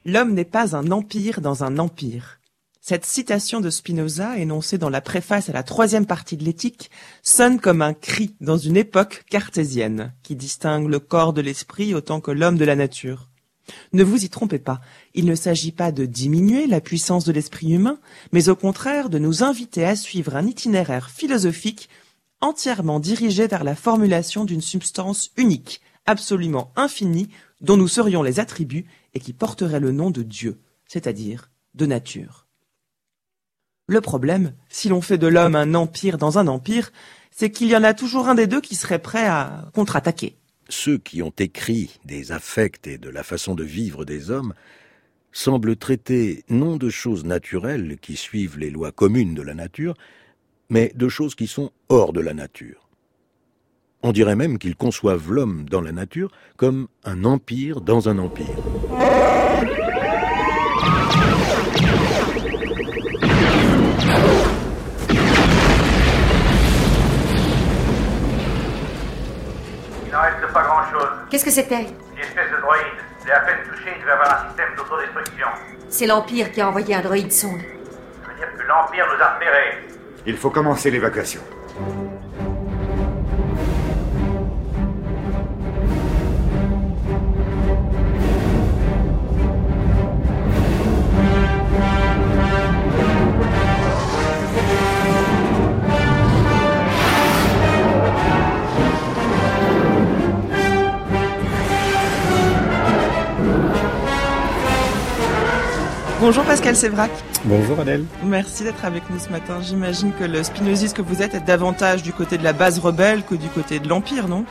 L'homme n'est pas un empire dans un empire. Cette citation de Spinoza, énoncée dans la préface à la 3e partie de l'Éthique, sonne comme un cri dans une époque cartésienne, qui distingue le corps de l'esprit autant que l'homme de la nature. Ne vous y trompez pas, il ne s'agit pas de diminuer la puissance de l'esprit humain, mais au contraire de nous inviter à suivre un itinéraire philosophique entièrement dirigé vers la formulation d'une substance unique, absolument infinie, dont nous serions les attributs et qui porterait le nom de Dieu, c'est-à-dire de nature. Le problème, si l'on fait de l'homme un empire dans un empire, c'est qu'il y en a toujours un des deux qui serait prêt à contre-attaquer. Ceux qui ont écrit des affects et de la façon de vivre des hommes semblent traiter non de choses naturelles qui suivent les lois communes de la nature, mais de choses qui sont hors de la nature. On dirait même qu'ils conçoivent l'homme dans la nature comme un empire dans un empire. Il n'en reste pas grand-chose. Qu'est-ce que c'était? Une espèce de droïde. Il est à peine touché, il devait avoir un système d'autodestruction. C'est l'Empire qui a envoyé un droïde sonde. Ça veut dire que l'Empire nous a repérés. Il faut commencer l'évacuation. Bonjour Pascal Sévrac. Bonjour Adèle. Merci d'être avec nous ce matin. J'imagine que le spinoziste que vous êtes est davantage du côté de la base rebelle que du côté de l'Empire, non?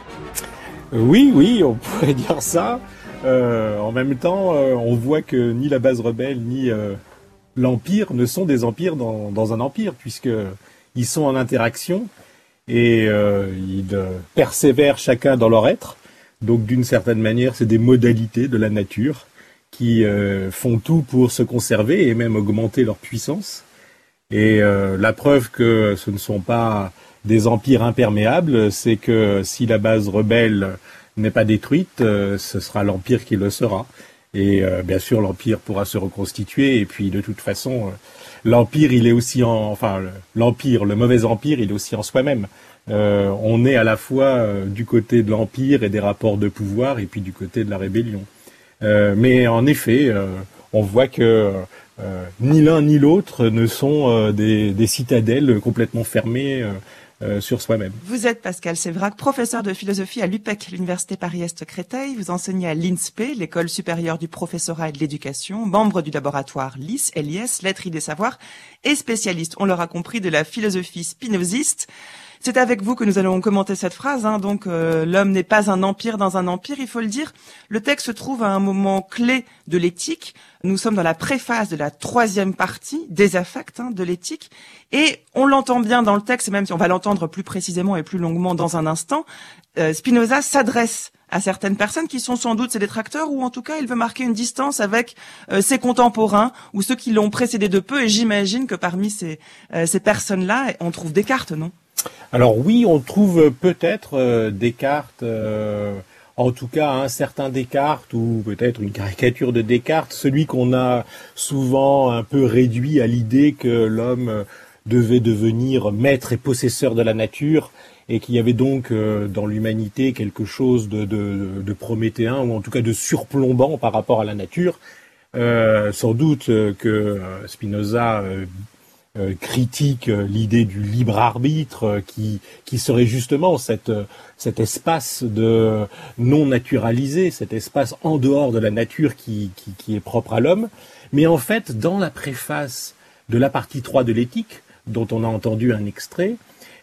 Oui, on pourrait dire ça. En même temps, on voit que ni la base rebelle ni l'Empire ne sont des empires dans un empire, puisqu'ils sont en interaction et ils persévèrent chacun dans leur être. Donc d'une certaine manière, c'est des modalités de la nature qui font tout pour se conserver et même augmenter leur puissance. Et la preuve que ce ne sont pas des empires imperméables, c'est que si la base rebelle n'est pas détruite, ce sera l'empire qui le sera. Et bien sûr, l'empire pourra se reconstituer. Et puis, de toute façon, l'empire, il est aussi l'empire, le mauvais empire, il est aussi en soi-même. On est à la fois du côté de l'empire et des rapports de pouvoir, et puis du côté de la rébellion. Mais en effet, on voit que ni l'un ni l'autre ne sont des citadelles complètement fermées sur soi-même. Vous êtes Pascal Sévrac, professeur de philosophie à l'UPEC, l'Université Paris-Est Créteil. Vous enseignez à l'INSPE, l'École supérieure du professorat et de l'éducation, membre du laboratoire LIS, Lettres des savoirs, et spécialiste, on l'aura compris, de la philosophie spinoziste. C'est avec vous que nous allons commenter cette phrase, donc l'homme n'est pas un empire dans un empire, il faut le dire. Le texte se trouve à un moment clé de l'éthique. Nous sommes dans la préface de la 3e partie des affects de l'éthique, et on l'entend bien dans le texte, même si on va l'entendre plus précisément et plus longuement dans un instant. Spinoza s'adresse à certaines personnes qui sont sans doute ses détracteurs, ou en tout cas il veut marquer une distance avec ses contemporains ou ceux qui l'ont précédé de peu, et j'imagine que parmi ces personnes-là, on trouve Descartes, non ? Alors oui, on trouve peut-être Descartes, en tout cas un certain Descartes, ou peut-être une caricature de Descartes, celui qu'on a souvent un peu réduit à l'idée que l'homme devait devenir maître et possesseur de la nature, et qu'il y avait donc dans l'humanité quelque chose de prométhéen, ou en tout cas de surplombant par rapport à la nature. Sans doute que Spinoza critique l'idée du libre arbitre qui serait justement cet espace de non naturalisé, cet espace en dehors de la nature qui est propre à l'homme. Mais en fait, dans la préface de la partie 3 de l'éthique, dont on a entendu un extrait,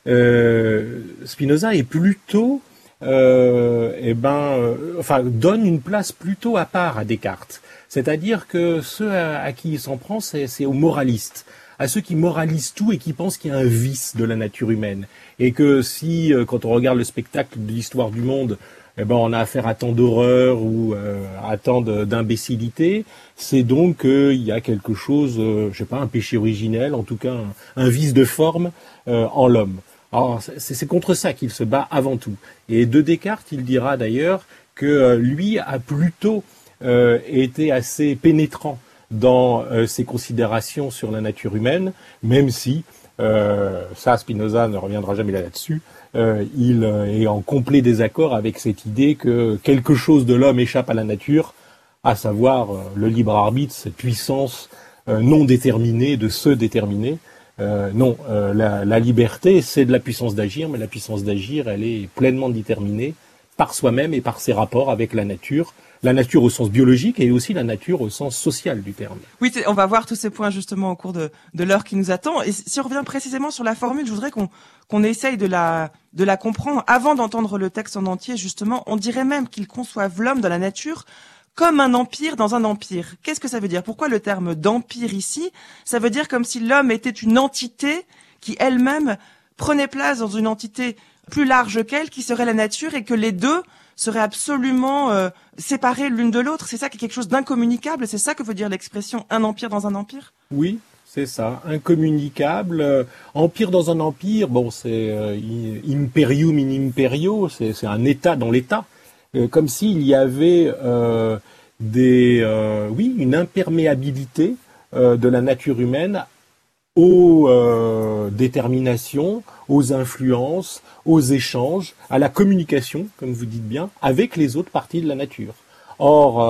Spinoza est plutôt donne une place plutôt à part à Descartes. C'est-à-dire que ceux à qui il s'en prend, c'est aux moralistes, à ceux qui moralisent tout et qui pensent qu'il y a un vice de la nature humaine. Et que si, quand on regarde le spectacle de l'histoire du monde, on a affaire à tant d'horreur ou à tant d'imbécilité, c'est donc qu'il y a quelque chose, un péché originel, en tout cas un vice de forme en l'homme. Alors c'est contre ça qu'il se bat avant tout. Et de Descartes, il dira d'ailleurs que lui a plutôt était assez pénétrant dans ses considérations sur la nature humaine, même si, ça Spinoza ne reviendra jamais là-dessus, il est en complet désaccord avec cette idée que quelque chose de l'homme échappe à la nature, à savoir le libre arbitre, cette puissance non déterminée de se déterminer. Non, la liberté, c'est de la puissance d'agir, mais la puissance d'agir, elle est pleinement déterminée par soi-même et par ses rapports avec la nature au sens biologique et aussi la nature au sens social du terme. Oui, on va voir tous ces points justement au cours de l'heure qui nous attend. Et si on revient précisément sur la formule, je voudrais qu'on essaye de la comprendre. Avant d'entendre le texte en entier, justement, on dirait même qu'ils conçoivent l'homme dans la nature comme un empire dans un empire. Qu'est-ce que ça veut dire? Pourquoi le terme d'empire ici? Ça veut dire comme si l'homme était une entité qui elle-même prenait place dans une entité plus large qu'elle, qui serait la nature, et que les deux seraient absolument séparés l'une de l'autre. C'est ça qui est quelque chose d'incommunicable. C'est ça que veut dire l'expression un empire dans un empire? Oui, c'est ça, incommunicable. Empire dans un empire, bon, c'est imperium in imperio, c'est un État dans l'État. Comme s'il y avait une imperméabilité de la nature humaine aux déterminations, aux influences, aux échanges, à la communication, comme vous dites bien, avec les autres parties de la nature. Or,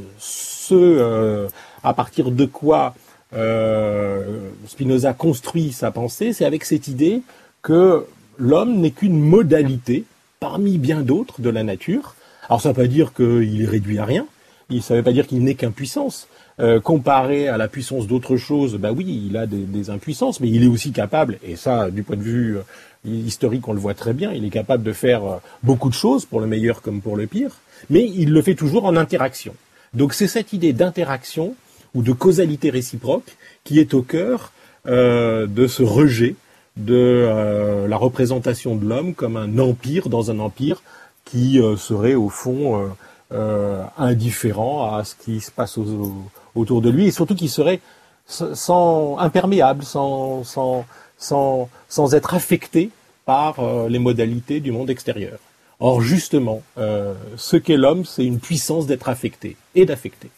à partir de quoi Spinoza construit sa pensée, c'est avec cette idée que l'homme n'est qu'une modalité parmi bien d'autres de la nature. Alors ça ne veut pas dire qu'il est réduit à rien, ça ne veut pas dire qu'il n'est qu'impuissance. Comparé à la puissance d'autres choses, bah oui, il a des impuissances, mais il est aussi capable, et ça, du point de vue historique, on le voit très bien, il est capable de faire beaucoup de choses, pour le meilleur comme pour le pire, mais il le fait toujours en interaction. Donc c'est cette idée d'interaction ou de causalité réciproque qui est au cœur de ce rejet de la représentation de l'homme comme un empire dans un empire qui serait au fond indifférent à ce qui se passe autour de lui, et surtout qui serait imperméable, sans être affecté par les modalités du monde extérieur. Or, justement, ce qu'est l'homme, c'est une puissance d'être affecté et d'affecter.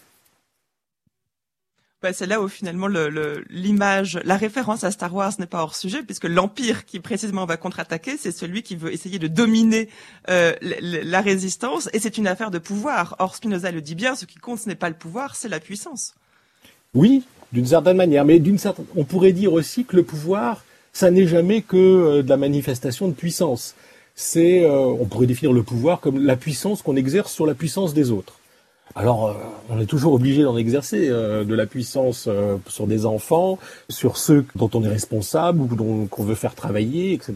C'est là où finalement l'image, la référence à Star Wars n'est pas hors sujet, puisque l'Empire qui précisément va contre-attaquer, c'est celui qui veut essayer de dominer la résistance, et c'est une affaire de pouvoir. Or, Spinoza le dit bien, ce qui compte, ce n'est pas le pouvoir, c'est la puissance. Oui, d'une certaine manière, mais on pourrait dire aussi que le pouvoir, ça n'est jamais que de la manifestation de puissance. On pourrait définir le pouvoir comme la puissance qu'on exerce sur la puissance des autres. Alors, on est toujours obligé d'en exercer de la puissance sur des enfants, sur ceux dont on est responsable ou qu'on veut faire travailler, etc.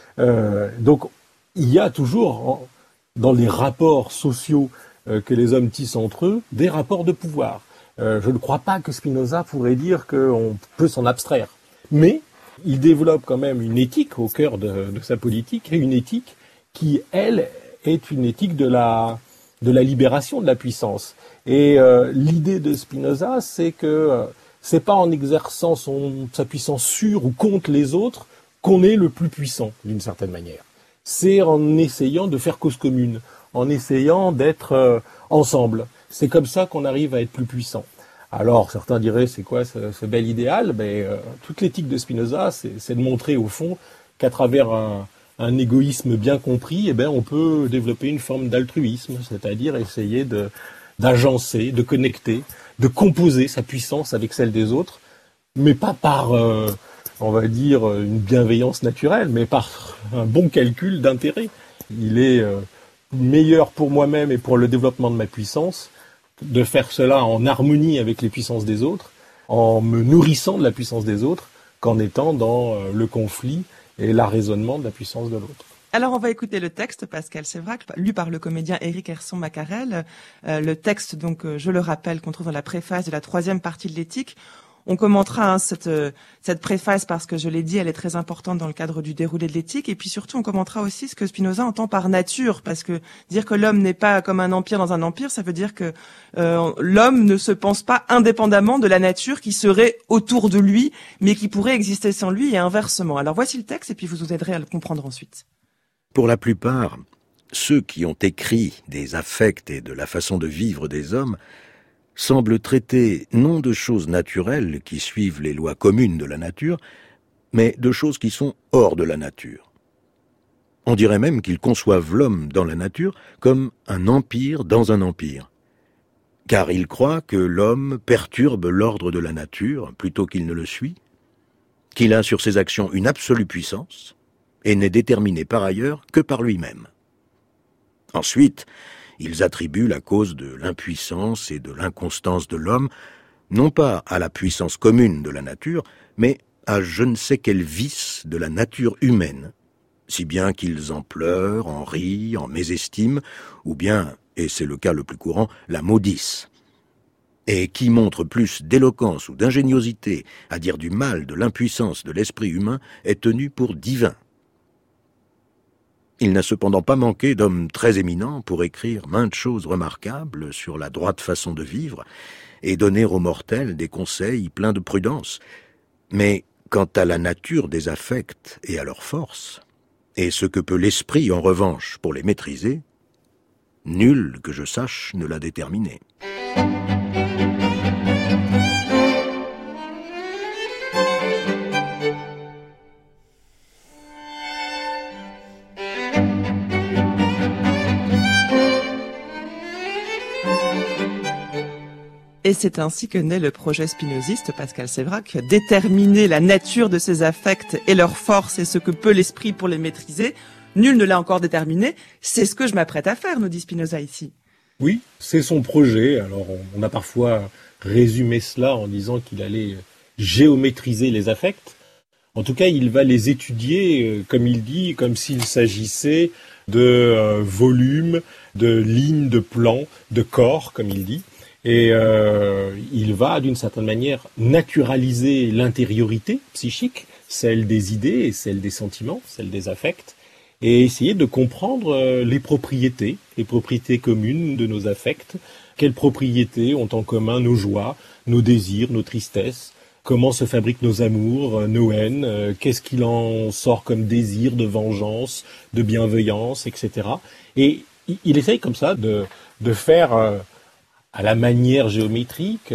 Donc, il y a toujours, dans les rapports sociaux que les hommes tissent entre eux, des rapports de pouvoir. Je ne crois pas que Spinoza pourrait dire qu'on peut s'en abstraire. Mais il développe quand même une éthique au cœur de sa politique, et une éthique qui, elle, est une éthique de la libération de la puissance. Et l'idée de Spinoza, c'est que c'est pas en exerçant sa puissance sur ou contre les autres qu'on est le plus puissant, d'une certaine manière. C'est en essayant de faire cause commune, en essayant d'être ensemble. C'est comme ça qu'on arrive à être plus puissant. Alors, certains diraient, c'est quoi ce bel idéal? Toute l'éthique de Spinoza, c'est de montrer au fond qu'à travers un égoïsme bien compris, on peut développer une forme d'altruisme, c'est-à-dire essayer d'agencer, de connecter, de composer sa puissance avec celle des autres, mais pas par, on va dire, une bienveillance naturelle, mais par un bon calcul d'intérêt. Il est meilleur pour moi-même et pour le développement de ma puissance de faire cela en harmonie avec les puissances des autres, en me nourrissant de la puissance des autres, qu'en étant dans le conflit et l'arraisonnement de la puissance de l'autre. Alors on va écouter le texte, Pascal Sévrac, lu par le comédien Éric Herson-Macarel. Le texte, donc, je le rappelle, qu'on trouve dans la préface de la 3e partie de l'éthique. On commentera cette préface parce que, je l'ai dit, elle est très importante dans le cadre du déroulé de l'éthique. Et puis surtout, on commentera aussi ce que Spinoza entend par nature, parce que dire que l'homme n'est pas comme un empire dans un empire, ça veut dire que l'homme ne se pense pas indépendamment de la nature qui serait autour de lui, mais qui pourrait exister sans lui et inversement. Alors voici le texte, et puis vous nous aiderez à le comprendre ensuite. Pour la plupart, ceux qui ont écrit des affects et de la façon de vivre des hommes semblent traiter non de choses naturelles qui suivent les lois communes de la nature, mais de choses qui sont hors de la nature. On dirait même qu'ils conçoivent l'homme dans la nature comme un empire dans un empire, car ils croient que l'homme perturbe l'ordre de la nature plutôt qu'il ne le suit, qu'il a sur ses actions une absolue puissance, et n'est déterminé par ailleurs que par lui-même. Ensuite, ils attribuent la cause de l'impuissance et de l'inconstance de l'homme, non pas à la puissance commune de la nature, mais à je ne sais quel vice de la nature humaine, si bien qu'ils en pleurent, en rient, en mésestiment, ou bien, et c'est le cas le plus courant, la maudissent. Et qui montre plus d'éloquence ou d'ingéniosité à dire du mal de l'impuissance de l'esprit humain est tenu pour divin. Il n'a cependant pas manqué d'hommes très éminents pour écrire maintes choses remarquables sur la droite façon de vivre et donner aux mortels des conseils pleins de prudence. Mais quant à la nature des affects et à leur force, et ce que peut l'esprit en revanche pour les maîtriser, nul que je sache ne l'a déterminé. Et c'est ainsi que naît le projet spinoziste, Pascal Sévrac, déterminer la nature de ces affects et leur force et ce que peut l'esprit pour les maîtriser. Nul ne l'a encore déterminé. C'est ce que je m'apprête à faire, nous dit Spinoza ici. Oui, c'est son projet. Alors, on a parfois résumé cela en disant qu'il allait géométriser les affects. En tout cas, il va les étudier, comme il dit, comme s'il s'agissait de volumes, de lignes, de plans, de corps, comme il dit. Et il va, d'une certaine manière, naturaliser l'intériorité psychique, celle des idées et celle des sentiments, celle des affects, et essayer de comprendre les propriétés communes de nos affects, quelles propriétés ont en commun nos joies, nos désirs, nos tristesses, comment se fabriquent nos amours, nos haines, qu'est-ce qu'il en sort comme désir de vengeance, de bienveillance, etc. Et il essaye comme ça de faire... à la manière géométrique,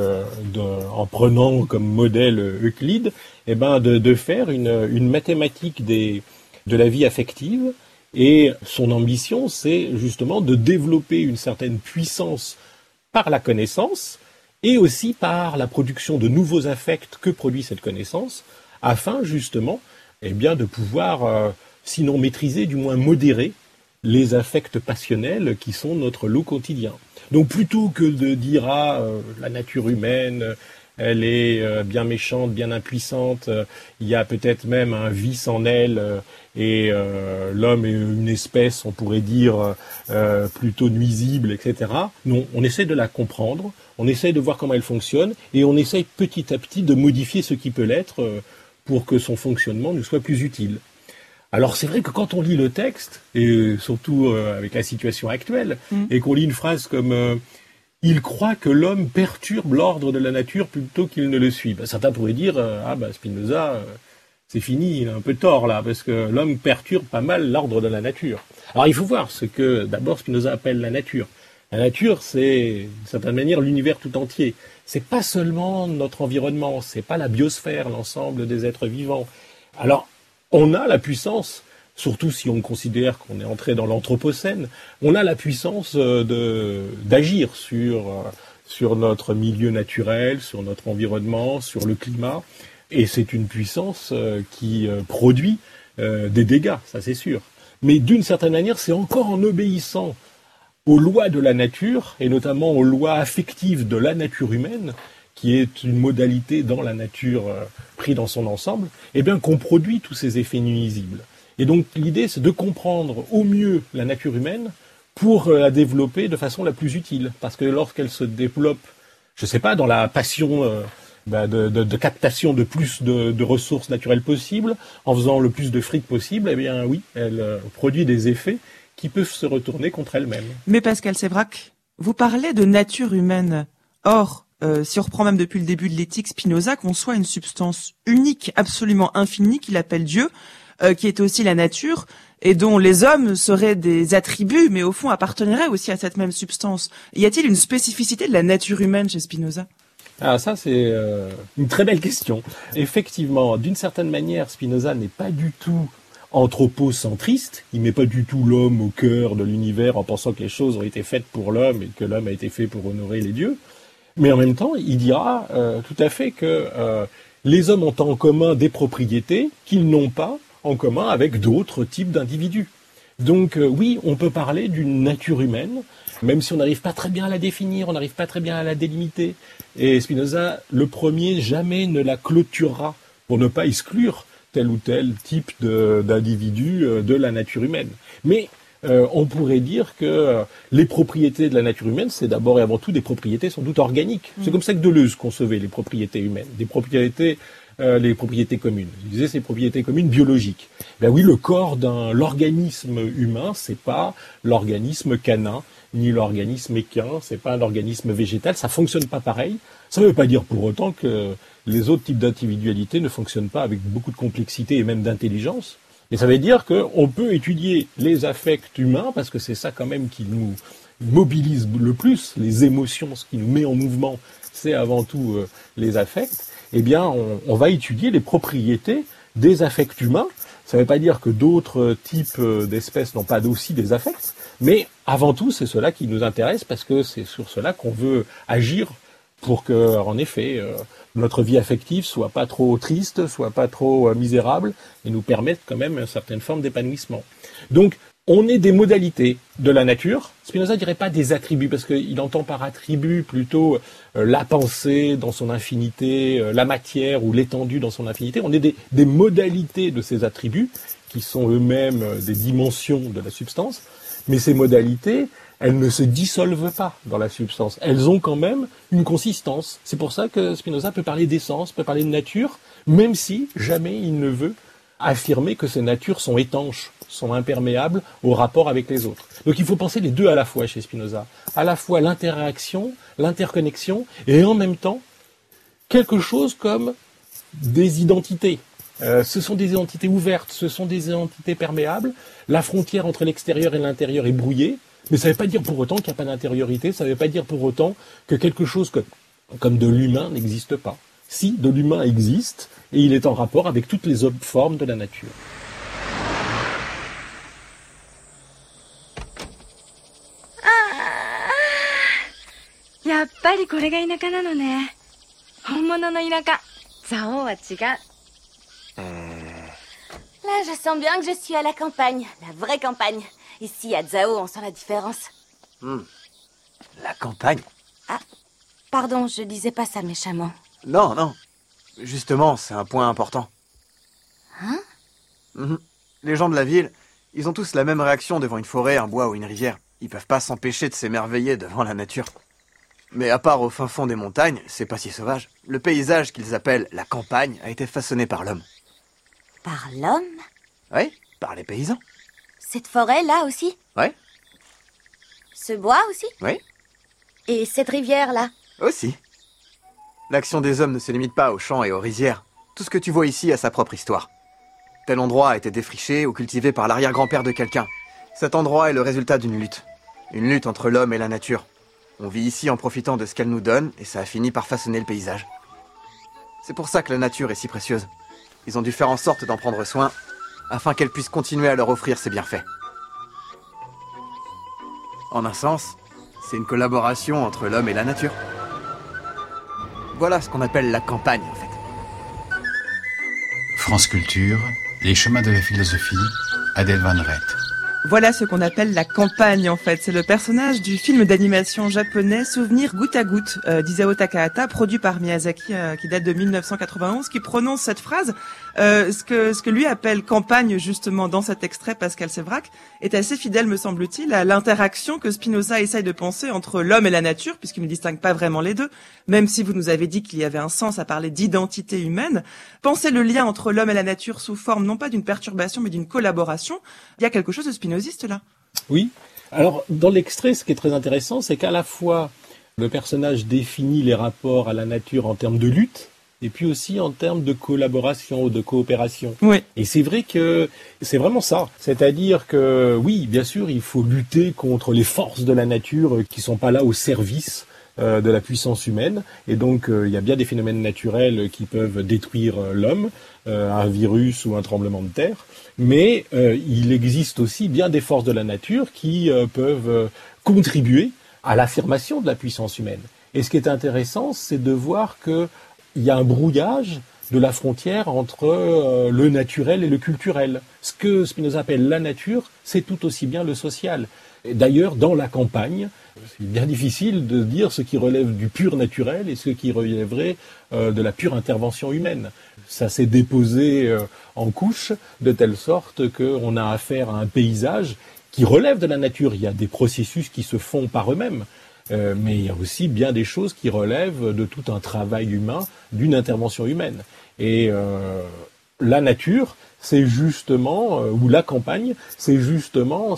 en prenant comme modèle Euclide, de faire une mathématique de la vie affective. Et son ambition, c'est justement de développer une certaine puissance par la connaissance et aussi par la production de nouveaux affects que produit cette connaissance, afin justement de pouvoir, sinon maîtriser, du moins modérer les affects passionnels qui sont notre lot quotidien. Donc plutôt que de dire la nature humaine, elle est bien méchante, bien impuissante, il y a peut-être même un vice en elle, et l'homme est une espèce, on pourrait dire, plutôt nuisible, etc. Non, on essaie de la comprendre, on essaie de voir comment elle fonctionne, et on essaie petit à petit de modifier ce qui peut l'être pour que son fonctionnement nous soit plus utile. Alors c'est vrai que quand on lit le texte, et surtout avec la situation actuelle, et qu'on lit une phrase comme « Il croit que l'homme perturbe l'ordre de la nature plutôt qu'il ne le suit », certains pourraient dire « Spinoza, c'est fini, il a un peu tort là, parce que l'homme perturbe pas mal l'ordre de la nature ». Alors il faut voir ce que d'abord Spinoza appelle la nature. La nature, c'est d'une certaine manière l'univers tout entier. C'est pas seulement notre environnement, c'est pas la biosphère, l'ensemble des êtres vivants. Alors, on a la puissance, surtout si on considère qu'on est entré dans l'anthropocène, on a la puissance d'agir sur notre milieu naturel, sur notre environnement, sur le climat. Et c'est une puissance qui produit des dégâts, ça c'est sûr. Mais d'une certaine manière, c'est encore en obéissant aux lois de la nature, et notamment aux lois affectives de la nature humaine, qui est une modalité dans la nature prise dans son ensemble, qu'on produit tous ces effets nuisibles. Et donc l'idée, c'est de comprendre au mieux la nature humaine pour la développer de façon la plus utile. Parce que lorsqu'elle se développe, je ne sais pas, dans la passion de captation de plus de ressources naturelles possibles, en faisant le plus de fric possible, oui, elle produit des effets qui peuvent se retourner contre elle-même. Mais Pascal Sévrac, vous parlez de nature humaine. Or, si on reprend même depuis le début de l'éthique, Spinoza conçoit une substance unique, absolument infinie, qu'il appelle Dieu, qui est aussi la nature. et dont les hommes seraient des attributs, mais au fond apparteniraient aussi à cette même substance. Y a-t-il une spécificité de la nature humaine chez Spinoza ? Ah, ça, c'est une très belle question. Effectivement, d'une certaine manière, Spinoza n'est pas du tout anthropocentriste. Il met pas du tout l'homme au cœur de l'univers en pensant que les choses ont été faites pour l'homme et que l'homme a été fait pour honorer les dieux. Mais en même temps, il dira tout à fait que les hommes ont en commun des propriétés qu'ils n'ont pas en commun avec d'autres types d'individus. Donc oui, on peut parler d'une nature humaine, même si on n'arrive pas très bien à la définir, on n'arrive pas très bien à la délimiter. Et Spinoza, le premier, jamais ne la clôturera pour ne pas exclure tel ou tel type d'individu de la nature humaine. Mais on pourrait dire que les propriétés de la nature humaine, c'est d'abord et avant tout des propriétés sans doute organiques. C'est comme ça que Deleuze concevait les propriétés humaines, les propriétés communes. Il disait ces propriétés communes biologiques. Ben oui, le corps l'organisme humain, c'est pas l'organisme canin, ni l'organisme équin, c'est pas un organisme végétal, ça fonctionne pas pareil. Ça ne veut pas dire pour autant que les autres types d'individualité ne fonctionnent pas avec beaucoup de complexité et même d'intelligence. Et ça veut dire qu'on peut étudier les affects humains, parce que c'est ça quand même qui nous mobilise le plus, les émotions, ce qui nous met en mouvement, c'est avant tout les affects. Eh bien, on va étudier les propriétés des affects humains. Ça ne veut pas dire que d'autres types d'espèces n'ont pas aussi des affects, mais avant tout, c'est cela qui nous intéresse, parce que c'est sur cela qu'on veut agir pour que, en effet, notre vie affective soit pas trop triste, soit pas trop misérable, et nous permette quand même une certaine forme d'épanouissement. Donc, on est des modalités de la nature. Spinoza dirait pas des attributs, parce qu'il entend par attribut plutôt la pensée dans son infinité, la matière ou l'étendue dans son infinité. On est des modalités de ces attributs, qui sont eux-mêmes des dimensions de la substance. Mais ces modalités, elles ne se dissolvent pas dans la substance. Elles ont quand même une consistance. C'est pour ça que Spinoza peut parler d'essence, peut parler de nature, même si jamais il ne veut affirmer que ces natures sont étanches, sont imperméables au rapport avec les autres. Donc il faut penser les deux à la fois chez Spinoza. À la fois l'interaction, l'interconnexion, et en même temps, quelque chose comme des identités. Ce sont des identités ouvertes, ce sont des identités perméables. La frontière entre l'extérieur et l'intérieur est brouillée, mais ça ne veut pas dire pour autant qu'il n'y a pas d'intériorité, ça ne veut pas dire pour autant que quelque chose comme de l'humain n'existe pas. Si, de l'humain existe, et il est en rapport avec toutes les autres formes de la nature. Là, je sens bien que je suis à la campagne, la vraie campagne. Ici, à Zhao, on sent la différence. La campagne? Ah, pardon, je disais pas ça méchamment. Non, non. Justement, c'est un point important. Hein? Les gens de la ville, ils ont tous la même réaction devant une forêt, un bois ou une rivière. Ils peuvent pas s'empêcher de s'émerveiller devant la nature. Mais à part au fin fond des montagnes, c'est pas si sauvage. Le paysage qu'ils appellent la campagne a été façonné par l'homme. Par l'homme? Oui, par les paysans. Cette forêt-là aussi? Oui. Ce bois aussi? Oui. Et cette rivière-là? Aussi. L'action des hommes ne se limite pas aux champs et aux rizières. Tout ce que tu vois ici a sa propre histoire. Tel endroit a été défriché ou cultivé par l'arrière-grand-père de quelqu'un. Cet endroit est le résultat d'une lutte. Une lutte entre l'homme et la nature. On vit ici en profitant de ce qu'elle nous donne, et ça a fini par façonner le paysage. C'est pour ça que la nature est si précieuse. Ils ont dû faire en sorte d'en prendre soin, afin qu'elle puisse continuer à leur offrir ses bienfaits. En un sens, c'est une collaboration entre l'homme et la nature. Voilà ce qu'on appelle la campagne, en fait. France Culture, les chemins de la philosophie, Adèle Van Rett. Voilà ce qu'on appelle la campagne, en fait. C'est le personnage du film d'animation japonais Souvenir goutte à goutte d'Isao Takahata, produit par Miyazaki, qui date de 1991, qui prononce cette phrase. Ce que lui appelle campagne, justement, dans cet extrait, Pascal Sévrac, est assez fidèle, me semble-t-il, à l'interaction que Spinoza essaye de penser entre l'homme et la nature, puisqu'il ne distingue pas vraiment les deux, même si vous nous avez dit qu'il y avait un sens à parler d'identité humaine. Penser le lien entre l'homme et la nature sous forme, non pas d'une perturbation, mais d'une collaboration. Il y a quelque chose de spinoziste, là. Oui. Alors, dans l'extrait, ce qui est très intéressant, c'est qu'à la fois, le personnage définit les rapports à la nature en termes de lutte, et puis aussi en termes de collaboration ou de coopération. Oui. Et c'est vrai que c'est vraiment ça. C'est-à-dire que, oui, bien sûr, il faut lutter contre les forces de la nature qui sont pas là au service de la puissance humaine. Et donc, il y a bien des phénomènes naturels qui peuvent détruire l'homme, un virus ou un tremblement de terre. Mais il existe aussi bien des forces de la nature qui peuvent contribuer à l'affirmation de la puissance humaine. Et ce qui est intéressant, c'est de voir que il y a un brouillage de la frontière entre le naturel et le culturel. Ce que Spinoza appelle la nature, c'est tout aussi bien le social. Et d'ailleurs, dans la campagne, c'est bien difficile de dire ce qui relève du pur naturel et ce qui relèverait de la pure intervention humaine. Ça s'est déposé en couches de telle sorte qu'on a affaire à un paysage qui relève de la nature. Il y a des processus qui se font par eux-mêmes. Mais il y a aussi bien des choses qui relèvent de tout un travail humain, d'une intervention humaine. Et la nature, c'est justement, ou la campagne, c'est justement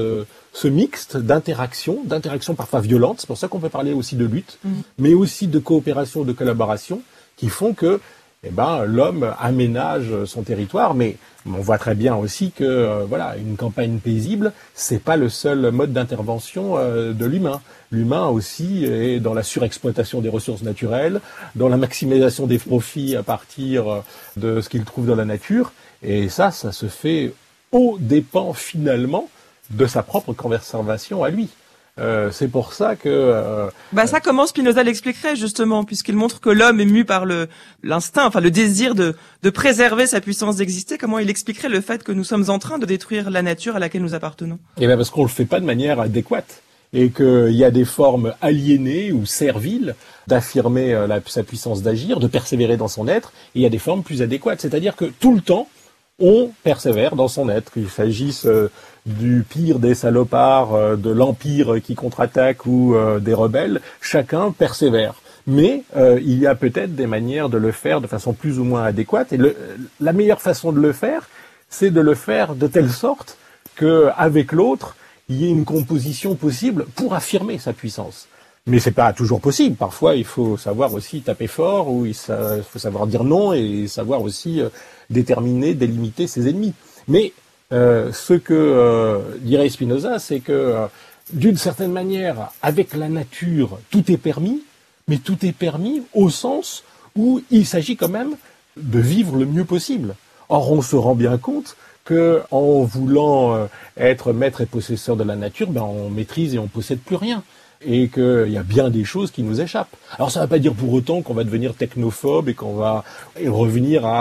ce mixte d'interaction parfois violente, c'est pour ça qu'on peut parler aussi de lutte, mais aussi de coopération, de collaboration, qui font que l'homme aménage son territoire, mais on voit très bien aussi que une campagne paisible, c'est pas le seul mode d'intervention de l'humain. L'humain aussi est dans la surexploitation des ressources naturelles, dans la maximisation des profits à partir de ce qu'il trouve dans la nature, et ça se fait aux dépens finalement de sa propre conservation à lui. C'est pour ça que... ça, comment Spinoza l'expliquerait, justement, puisqu'il montre que l'homme est mu par l'instinct, le désir de préserver sa puissance d'exister. Comment il expliquerait le fait que nous sommes en train de détruire la nature à laquelle nous appartenons? Parce qu'on le fait pas de manière adéquate. Et qu'il y a des formes aliénées ou serviles d'affirmer sa puissance d'agir, de persévérer dans son être, et il y a des formes plus adéquates. C'est-à-dire que tout le temps, on persévère dans son être, qu'il s'agisse du pire des salopards, de l'empire qui contre-attaque ou des rebelles, chacun persévère. Mais il y a peut-être des manières de le faire de façon plus ou moins adéquate, et la meilleure façon de le faire, c'est de le faire de telle sorte qu'avec l'autre, il y ait une composition possible pour affirmer sa puissance. Mais c'est pas toujours possible. Parfois, il faut savoir aussi taper fort, ou il faut savoir dire non, et savoir aussi déterminer, délimiter ses ennemis. Mais ce que dirait Spinoza, c'est que d'une certaine manière, avec la nature, tout est permis, mais tout est permis au sens où il s'agit quand même de vivre le mieux possible. Or, on se rend bien compte que en voulant être maître et possesseur de la nature, on maîtrise et on possède plus rien. Et qu'il y a bien des choses qui nous échappent. Alors ça ne veut pas dire pour autant qu'on va devenir technophobe et qu'on va revenir à,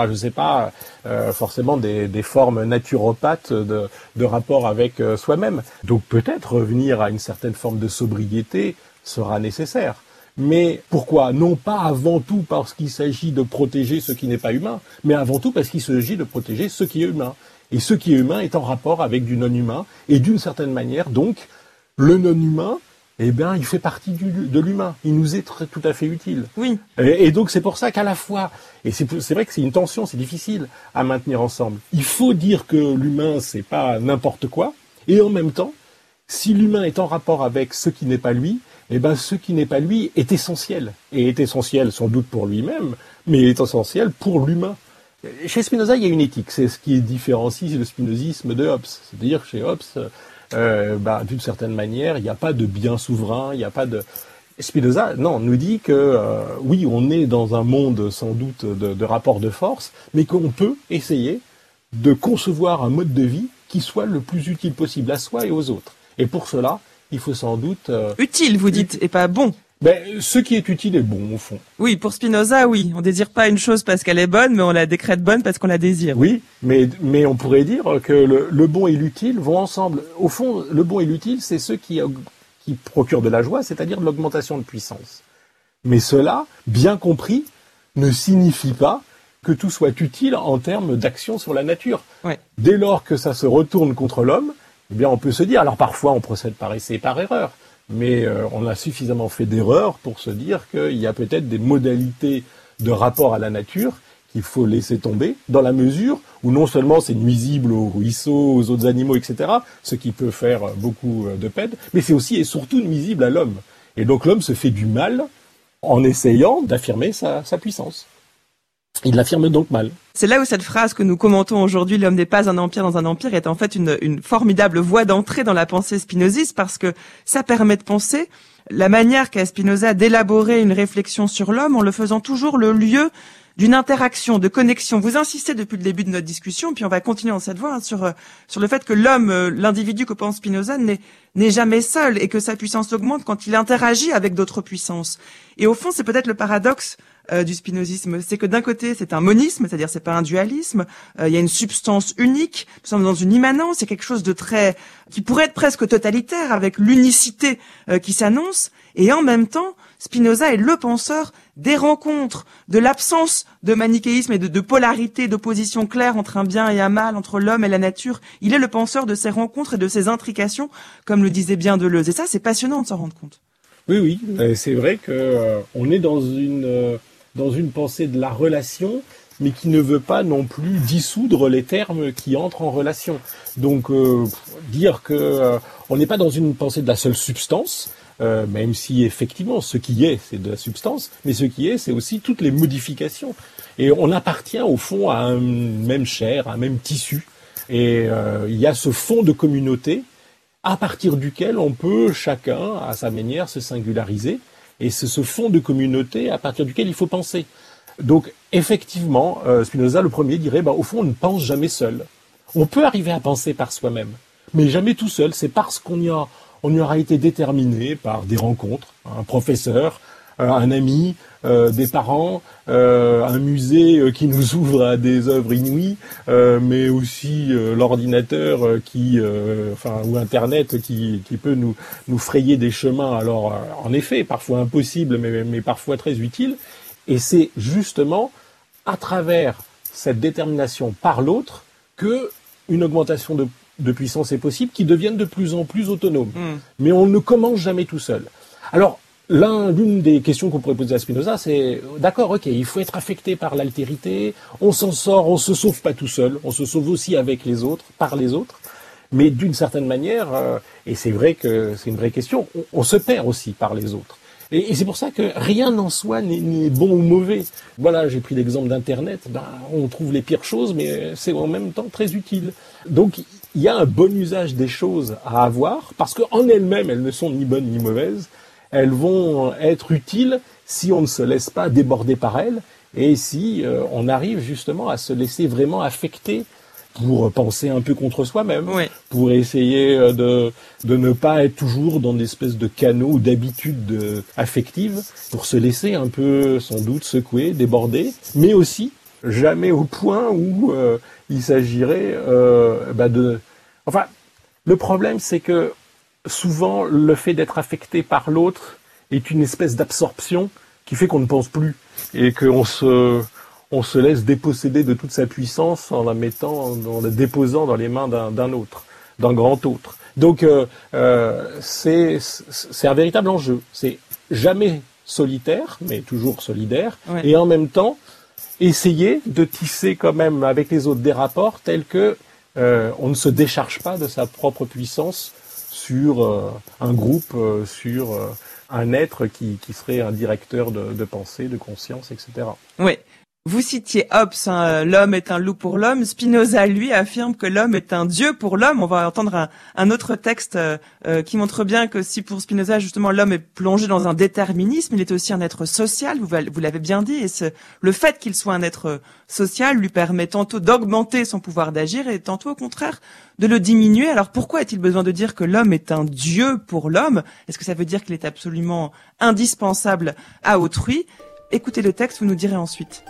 forcément des formes naturopathes de rapport avec soi-même. Donc peut-être revenir à une certaine forme de sobriété sera nécessaire. Mais pourquoi? Non pas avant tout parce qu'il s'agit de protéger ce qui n'est pas humain, mais avant tout parce qu'il s'agit de protéger ce qui est humain. Et ce qui est humain est en rapport avec du non-humain, et d'une certaine manière, donc, le non-humain, il fait partie de l'humain. Il nous est tout à fait utile. Oui. Et donc, c'est pour ça qu'à la fois, et c'est vrai que c'est une tension, c'est difficile à maintenir ensemble. Il faut dire que l'humain, c'est pas n'importe quoi, et en même temps, si l'humain est en rapport avec ce qui n'est pas lui, ce qui n'est pas lui est essentiel. Et est essentiel sans doute pour lui-même, mais est essentiel pour l'humain. Chez Spinoza, il y a une éthique. C'est ce qui différencie le spinozisme de Hobbes. C'est-à-dire que chez Hobbes, d'une certaine manière, il n'y a pas de bien souverain, il n'y a pas de... Spinoza, nous dit que, oui, on est dans un monde sans doute de rapports de force, mais qu'on peut essayer de concevoir un mode de vie qui soit le plus utile possible à soi et aux autres. Et pour cela, il faut sans doute... utile, vous dites, et pas bon. Ce qui est utile est bon, au fond. Oui, pour Spinoza, oui. On désire pas une chose parce qu'elle est bonne, mais on la décrète bonne parce qu'on la désire. Oui, mais on pourrait dire que le bon et l'utile vont ensemble. Au fond, le bon et l'utile, c'est ceux qui procurent de la joie, c'est-à-dire de l'augmentation de puissance. Mais cela, bien compris, ne signifie pas que tout soit utile en termes d'action sur la nature. Ouais. Dès lors que ça se retourne contre l'homme, on peut se dire, alors parfois on procède par essai et par erreur, mais on a suffisamment fait d'erreurs pour se dire qu'il y a peut-être des modalités de rapport à la nature qu'il faut laisser tomber, dans la mesure où non seulement c'est nuisible aux ruisseaux, aux autres animaux, etc., ce qui peut faire beaucoup de peine, mais c'est aussi et surtout nuisible à l'homme. Et donc l'homme se fait du mal en essayant d'affirmer sa puissance. Il l'affirme donc mal. C'est là où cette phrase que nous commentons aujourd'hui, l'homme n'est pas un empire dans un empire, est en fait une formidable voie d'entrée dans la pensée spinoziste, parce que ça permet de penser la manière qu'a Spinoza d'élaborer une réflexion sur l'homme en le faisant toujours le lieu d'une interaction, de connexion. Vous insistez depuis le début de notre discussion, puis on va continuer dans cette voie, sur le fait que l'homme, l'individu que pense Spinoza, n'est jamais seul, et que sa puissance augmente quand il interagit avec d'autres puissances. Et au fond, c'est peut-être le paradoxe du spinozisme, c'est que d'un côté c'est un monisme, c'est-à-dire c'est pas un dualisme, il y a une substance unique, nous sommes dans une immanence, c'est quelque chose de très, qui pourrait être presque totalitaire, avec l'unicité qui s'annonce, et en même temps Spinoza est le penseur des rencontres, de l'absence de manichéisme et de polarité, d'opposition claire entre un bien et un mal, entre l'homme et la nature. Il est le penseur de ces rencontres et de ces intrications, comme le disait bien Deleuze, et ça c'est passionnant de s'en rendre compte. Oui, c'est vrai que on est dans une pensée de la relation, mais qui ne veut pas non plus dissoudre les termes qui entrent en relation. Donc dire que on n'est pas dans une pensée de la seule substance, même si effectivement ce qui est, c'est de la substance, mais ce qui est, c'est aussi toutes les modifications. Et on appartient au fond à un même chair, à un même tissu. Et il y a ce fond de communauté à partir duquel on peut chacun, à sa manière, se singulariser. Et c'est ce fond de communauté à partir duquel il faut penser. Donc, effectivement, Spinoza, le premier, dirait, au fond, on ne pense jamais seul. On peut arriver à penser par soi-même, mais jamais tout seul. C'est parce qu'on y aura été déterminé par des rencontres, un professeur, un ami, des parents, un musée qui nous ouvre à des œuvres inouïes, mais aussi l'ordinateur ou Internet qui peut nous frayer des chemins. Alors, en effet, parfois impossibles, mais parfois très utiles. Et c'est justement à travers cette détermination par l'autre que une augmentation de puissance est possible, qui deviennent de plus en plus autonomes. Mais on ne commence jamais tout seul. Alors, l'une des questions qu'on pourrait poser à Spinoza, c'est, d'accord, ok, il faut être affecté par l'altérité, on s'en sort, on se sauve pas tout seul, on se sauve aussi avec les autres, par les autres, mais d'une certaine manière, et c'est vrai que c'est une vraie question, on se perd aussi par les autres. Et c'est pour ça que rien en soi n'est bon ou mauvais. Voilà, j'ai pris l'exemple d'Internet, on trouve les pires choses, mais c'est en même temps très utile. Donc, il y a un bon usage des choses à avoir, parce qu'en elles-mêmes, elles ne sont ni bonnes ni mauvaises. Elles vont être utiles si on ne se laisse pas déborder par elles et si on arrive justement à se laisser vraiment affecter pour penser un peu contre soi-même, oui, pour essayer de ne pas être toujours dans une espèce de canot ou d'habitude affective, pour se laisser un peu sans doute secouer, déborder, mais aussi jamais au point où il s'agirait de... Enfin, le problème c'est que souvent, le fait d'être affecté par l'autre est une espèce d'absorption qui fait qu'on ne pense plus et qu'on se laisse déposséder de toute sa puissance en la déposant dans les mains d'un autre, d'un grand autre. Donc, c'est un véritable enjeu. C'est jamais solitaire, mais toujours solidaire, ouais, et en même temps, essayer de tisser quand même avec les autres des rapports tels que on ne se décharge pas de sa propre puissance sur un groupe, sur un être qui serait un directeur de pensée, de conscience, etc. Oui. Vous citiez Hobbes, l'homme est un loup pour l'homme. Spinoza, lui, affirme que l'homme est un dieu pour l'homme. On va entendre un autre texte qui montre bien que si pour Spinoza, justement, l'homme est plongé dans un déterminisme, il est aussi un être social, vous l'avez bien dit, et le fait qu'il soit un être social lui permet tantôt d'augmenter son pouvoir d'agir et tantôt, au contraire, de le diminuer. Alors pourquoi a-t-il besoin de dire que l'homme est un dieu pour l'homme? Est-ce que ça veut dire qu'il est absolument indispensable à autrui? Écoutez le texte, vous nous direz ensuite.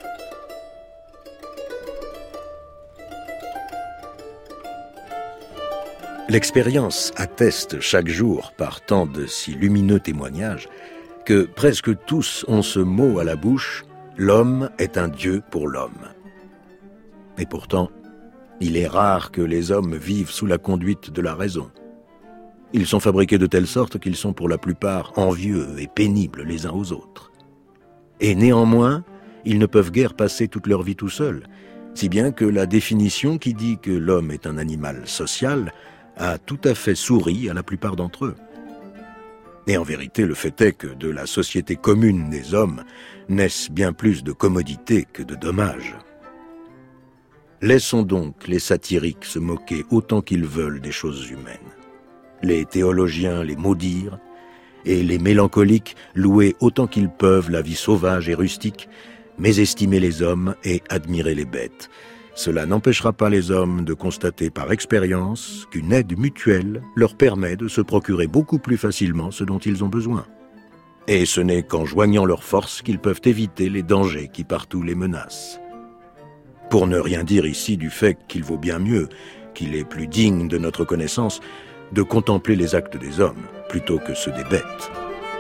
L'expérience atteste chaque jour, par tant de si lumineux témoignages, que presque tous ont ce mot à la bouche, l'homme est un dieu pour l'homme. Et pourtant, il est rare que les hommes vivent sous la conduite de la raison. Ils sont fabriqués de telle sorte qu'ils sont pour la plupart envieux et pénibles les uns aux autres. Et néanmoins, ils ne peuvent guère passer toute leur vie tout seuls, si bien que la définition qui dit que l'homme est un animal social a tout à fait souri à la plupart d'entre eux. Et en vérité, le fait est que de la société commune des hommes naissent bien plus de commodités que de dommages. Laissons donc les satiriques se moquer autant qu'ils veulent des choses humaines, les théologiens les maudire, et les mélancoliques louer autant qu'ils peuvent la vie sauvage et rustique, mésestimer les hommes et admirer les bêtes. Cela n'empêchera pas les hommes de constater par expérience qu'une aide mutuelle leur permet de se procurer beaucoup plus facilement ce dont ils ont besoin. Et ce n'est qu'en joignant leurs forces qu'ils peuvent éviter les dangers qui partout les menacent. Pour ne rien dire ici du fait qu'il vaut bien mieux, qu'il est plus digne de notre connaissance, de contempler les actes des hommes plutôt que ceux des bêtes.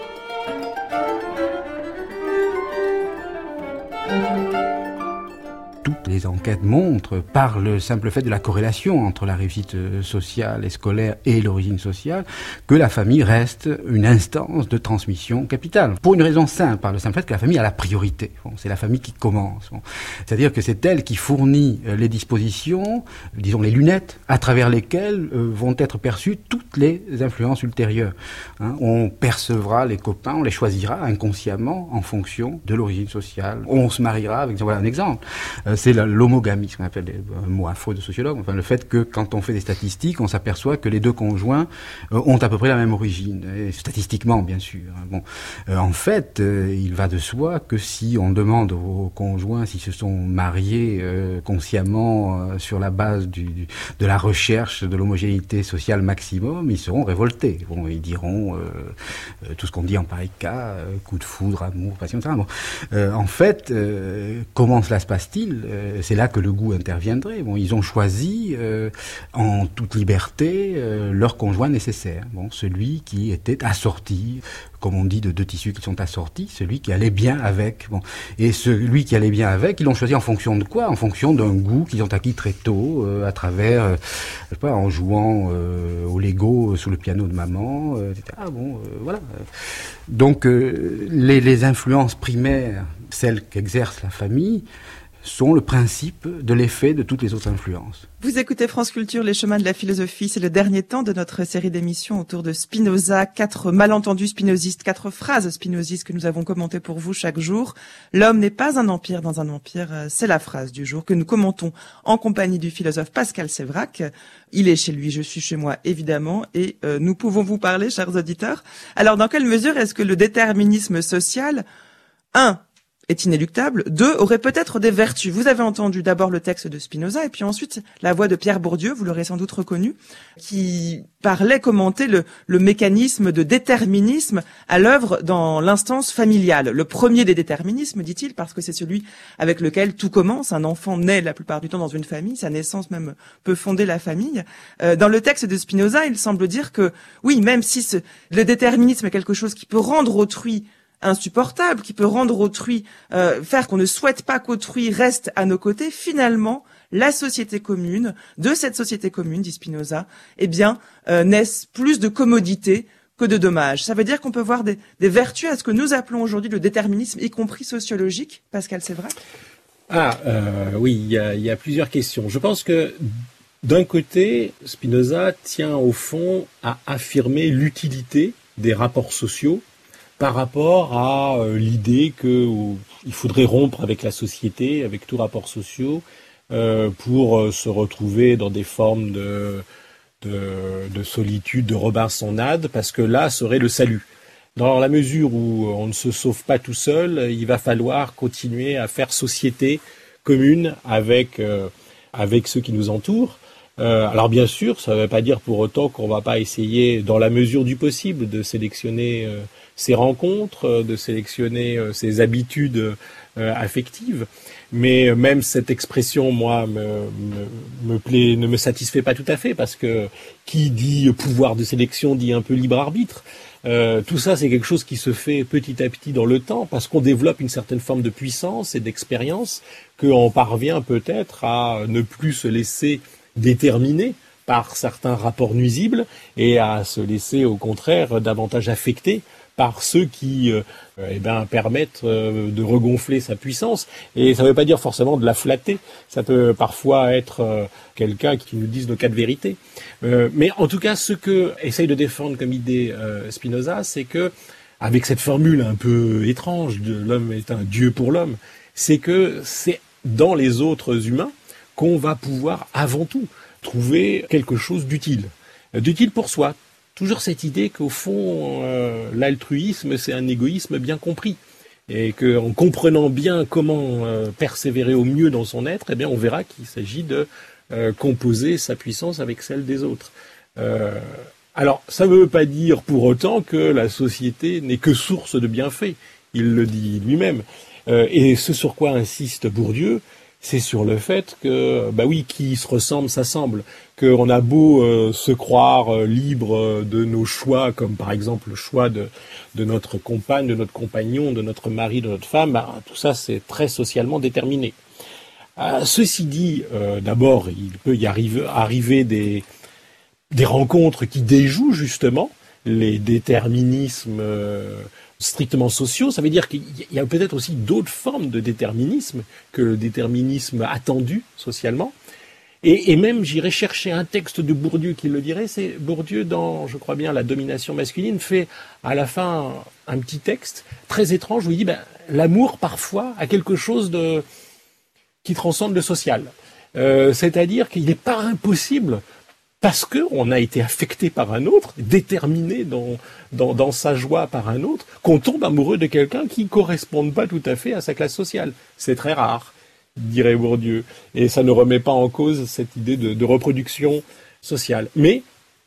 Toutes les enquêtes montrent, par le simple fait de la corrélation entre la réussite sociale et scolaire et l'origine sociale, que la famille reste une instance de transmission capitale. Pour une raison simple, par le simple fait que la famille a la priorité. Bon, c'est la famille qui commence. Bon. C'est-à-dire que c'est elle qui fournit les dispositions, disons les lunettes, à travers lesquelles vont être perçues toutes les influences ultérieures. Hein, on percevra les copains, on les choisira inconsciemment en fonction de l'origine sociale. On se mariera avec, voilà un exemple. C'est l'homogamie, ce qu'on appelle un mot affreux de sociologue, enfin le fait que quand on fait des statistiques, on s'aperçoit que les deux conjoints ont à peu près la même origine, et statistiquement bien sûr. Bon, en fait, il va de soi que si on demande aux conjoints s'ils se sont mariés consciemment sur la base de la recherche de l'homogénéité sociale maximum, ils seront révoltés. Bon, ils diront tout ce qu'on dit en pareil cas, coup de foudre, amour, passion, etc. Bon, en fait, comment cela se passe-t-il ? C'est là que le goût interviendrait. Bon, ils ont choisi en toute liberté leur conjoint nécessaire. Bon, celui qui était assorti, comme on dit de deux tissus qui sont assortis, celui qui allait bien avec. Bon, et celui qui allait bien avec, ils l'ont choisi en fonction de quoi ? En fonction d'un goût qu'ils ont acquis très tôt, à travers, je sais pas, en jouant au Lego sous le piano de maman, etc. Bon, voilà. Donc les influences primaires, celles qu'exerce la famille, sont le principe de l'effet de toutes les autres influences. Vous écoutez France Culture, les chemins de la philosophie. C'est le dernier temps de notre série d'émissions autour de Spinoza. 4 malentendus spinozistes, 4 phrases spinozistes que nous avons commentées pour vous chaque jour. L'homme n'est pas un empire dans un empire, c'est la phrase du jour que nous commentons en compagnie du philosophe Pascal Sévrac. Il est chez lui, je suis chez moi, évidemment, et nous pouvons vous parler, chers auditeurs. Alors, dans quelle mesure est-ce que le déterminisme social, 1, est inéluctable, 2, aurait peut-être des vertus. Vous avez entendu d'abord le texte de Spinoza et puis ensuite la voix de Pierre Bourdieu, vous l'aurez sans doute reconnu, qui commentait le mécanisme de déterminisme à l'œuvre dans l'instance familiale. Le premier des déterminismes, dit-il, parce que c'est celui avec lequel tout commence. Un enfant naît la plupart du temps dans une famille, sa naissance même peut fonder la famille. Dans le texte de Spinoza, il semble dire que, oui, même si le déterminisme est quelque chose qui peut rendre autrui insupportable, qui peut rendre autrui, faire qu'on ne souhaite pas qu'autrui reste à nos côtés, finalement, la société commune, de cette société commune, dit Spinoza, naissent plus de commodité que de dommages. Ça veut dire qu'on peut voir des vertus à ce que nous appelons aujourd'hui le déterminisme, y compris sociologique, Pascal Sévrac ? Oui, il y a plusieurs questions. Je pense que, d'un côté, Spinoza tient au fond à affirmer l'utilité des rapports sociaux par rapport à l'idée qu'il faudrait rompre avec la société, avec tous rapports sociaux, pour se retrouver dans des formes de solitude, de Robinsonade, parce que là serait le salut. Dans la mesure où on ne se sauve pas tout seul, il va falloir continuer à faire société commune avec ceux qui nous entourent. Alors bien sûr, ça ne veut pas dire pour autant qu'on ne va pas essayer, dans la mesure du possible, de sélectionner ses rencontres, de sélectionner ses habitudes affectives. Mais même cette expression, moi, me plaît, ne me satisfait pas tout à fait, parce que qui dit pouvoir de sélection dit un peu libre arbitre. Tout ça, c'est quelque chose qui se fait petit à petit dans le temps, parce qu'on développe une certaine forme de puissance et d'expérience, qu'on parvient peut-être à ne plus se laisser déterminer par certains rapports nuisibles et à se laisser au contraire davantage affecter par ceux qui permettent de regonfler sa puissance. Et ça ne veut pas dire forcément de la flatter. Ça peut parfois être quelqu'un qui nous dise nos cas de vérité. Mais en tout cas, ce que essaye de défendre comme idée Spinoza, c'est que, avec cette formule un peu étrange de l'homme est un dieu pour l'homme, c'est que c'est dans les autres humains qu'on va pouvoir avant tout trouver quelque chose d'utile pour soi. Toujours cette idée qu'au fond, l'altruisme, c'est un égoïsme bien compris. Et qu'en comprenant bien comment persévérer au mieux dans son être, on verra qu'il s'agit de composer sa puissance avec celle des autres. Alors, ça ne veut pas dire pour autant que la société n'est que source de bienfaits. Il le dit lui-même. Et ce sur quoi insiste Bourdieu, c'est sur le fait que, qui se ressemble, s'assemble. Qu'on a beau se croire libre de nos choix, comme par exemple le choix de notre compagne, de notre compagnon, de notre mari, de notre femme, tout ça c'est très socialement déterminé. Ceci dit, d'abord, il peut y arriver des rencontres qui déjouent justement les déterminismes strictement sociaux. Ça veut dire qu'il y a peut-être aussi d'autres formes de déterminisme que le déterminisme attendu socialement. Et même, j'irais chercher un texte de Bourdieu qui le dirait, c'est Bourdieu dans, je crois bien, La domination masculine, fait à la fin un petit texte très étrange où il dit, l'amour parfois a quelque chose qui transcende le social. C'est-à-dire qu'il n'est pas impossible, parce qu'on a été affecté par un autre, déterminé dans sa joie par un autre, qu'on tombe amoureux de quelqu'un qui ne correspond pas tout à fait à sa classe sociale. C'est très rare, dirait Bourdieu. Et ça ne remet pas en cause cette idée de reproduction sociale. Mais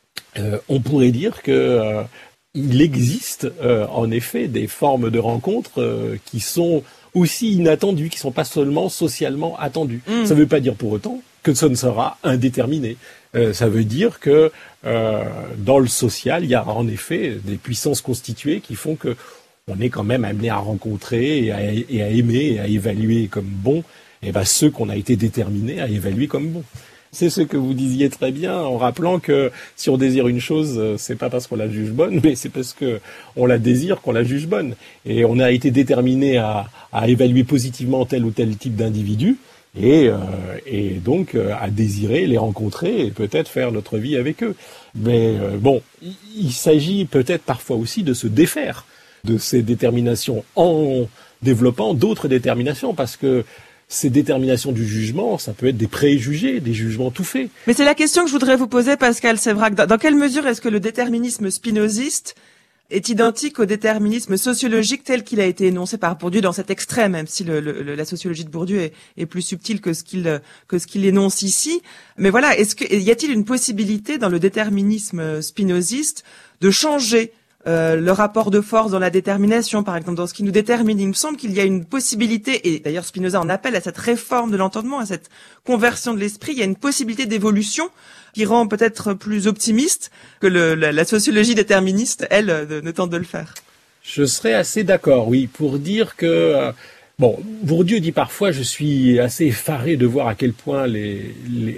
on pourrait dire que il existe en effet des formes de rencontres qui sont aussi inattendues, qui ne sont pas seulement socialement attendues. Ça ne veut pas dire pour autant que ce ne sera indéterminé. Ça veut dire que dans le social, il y a en effet des puissances constituées qui font que on est quand même amené à rencontrer et à aimer et à évaluer comme bon ceux qu'on a été déterminés à évaluer comme bons. C'est ce que vous disiez très bien en rappelant que si on désire une chose, c'est pas parce qu'on la juge bonne, mais c'est parce que on la désire qu'on la juge bonne. Et on a été déterminé à évaluer positivement tel ou tel type d'individu et donc à désirer les rencontrer et peut-être faire notre vie avec eux. Mais il s'agit peut-être parfois aussi de se défaire de ces déterminations en développant d'autres déterminations, parce que ces déterminations du jugement, ça peut être des préjugés, des jugements tout faits. Mais c'est la question que je voudrais vous poser, Pascal Sévrac. Dans quelle mesure est-ce que le déterminisme spinoziste est identique au déterminisme sociologique tel qu'il a été énoncé par Bourdieu dans cet extrait, même si la sociologie de Bourdieu est plus subtile que ce qu'il énonce ici. Mais voilà, y a-t-il une possibilité dans le déterminisme spinoziste de changer le rapport de force dans la détermination, par exemple, dans ce qui nous détermine? Il me semble qu'il y a une possibilité, et d'ailleurs Spinoza en appelle à cette réforme de l'entendement, à cette conversion de l'esprit. Il y a une possibilité d'évolution qui rend peut-être plus optimiste que la sociologie déterministe, elle, ne tente de le faire. Je serais assez d'accord, oui, pour dire que Bourdieu dit parfois, je suis assez effaré de voir à quel point les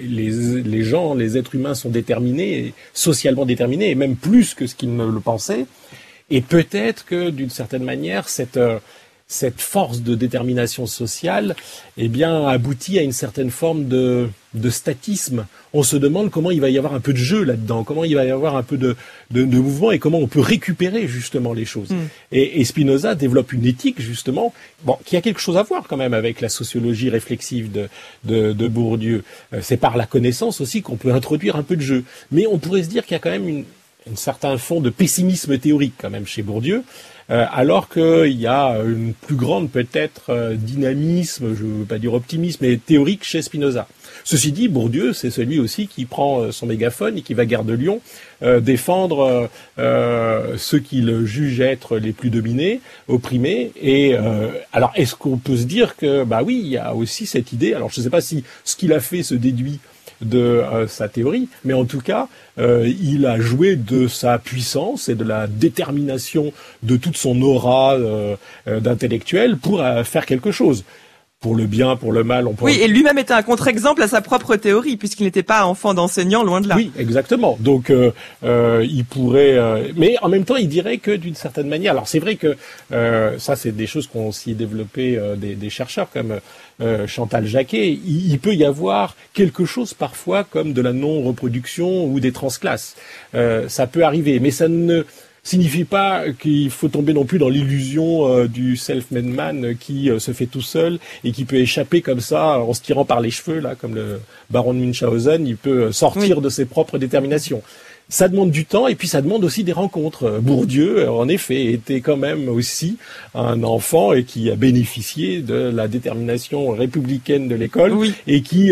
gens, les êtres humains sont déterminés, socialement déterminés, et même plus que ce qu'ils ne le pensaient. Et peut-être que, d'une certaine manière, cette force de détermination sociale, aboutit à une certaine forme de statisme. On se demande comment il va y avoir un peu de jeu là-dedans, comment il va y avoir un peu de mouvement et comment on peut récupérer justement les choses. Et Spinoza développe une éthique justement, qui a quelque chose à voir quand même avec la sociologie réflexive de Bourdieu. C'est par la connaissance aussi qu'on peut introduire un peu de jeu. Mais on pourrait se dire qu'il y a quand même un certain fond de pessimisme théorique quand même chez Bourdieu, alors qu'il y a une plus grande peut-être dynamisme, je ne veux pas dire optimisme, mais théorique chez Spinoza. Ceci dit, Bourdieu, c'est celui aussi qui prend son mégaphone et qui va gare de Lyon défendre ceux qu'il juge être les plus dominés, opprimés. Et alors, est-ce qu'on peut se dire que, oui, il y a aussi cette idée, alors je ne sais pas si ce qu'il a fait se déduit de sa théorie, mais en tout cas, il a joué de sa puissance et de la détermination de toute son aura d'intellectuel pour faire quelque chose. pour le bien, pour le mal. Oui, et lui-même était un contre-exemple à sa propre théorie, puisqu'il n'était pas enfant d'enseignant, loin de là. Oui, exactement. Donc, il pourrait... mais en même temps, il dirait que d'une certaine manière... Alors, c'est vrai que ça, c'est des choses qu'ont aussi développé des chercheurs comme Chantal Jacquet. Il peut y avoir quelque chose parfois comme de la non-reproduction ou des transclasses. Ça peut arriver, mais ça ne signifie pas qu'il faut tomber non plus dans l'illusion du self-made man qui se fait tout seul et qui peut échapper comme ça en se tirant par les cheveux, là, comme le baron de Munchausen, il peut sortir de ses propres déterminations. Ça demande du temps et puis ça demande aussi des rencontres. Bourdieu, en effet, était quand même aussi un enfant et qui a bénéficié de la détermination républicaine de l'école et qui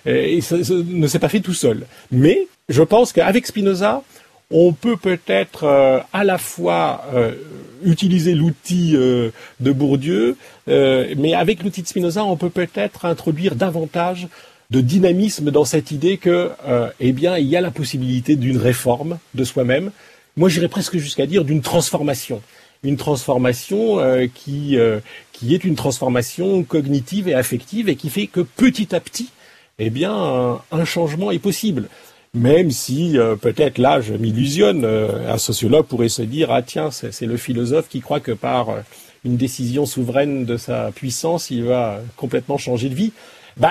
ne s'est pas fait tout seul. Mais je pense qu'avec Spinoza, on peut peut-être à la fois utiliser l'outil de Bourdieu, mais avec l'outil de Spinoza, on peut peut-être introduire davantage de dynamisme dans cette idée que, eh bien, il y a la possibilité d'une réforme de soi-même. Moi, j'irais presque jusqu'à dire d'une transformation. Une transformation qui est une transformation cognitive et affective et qui fait que petit à petit, eh bien, un changement est possible. Même si, peut-être là, je m'illusionne, un sociologue pourrait se dire « Ah tiens, c'est le philosophe qui croit que par une décision souveraine de sa puissance, il va complètement changer de vie. »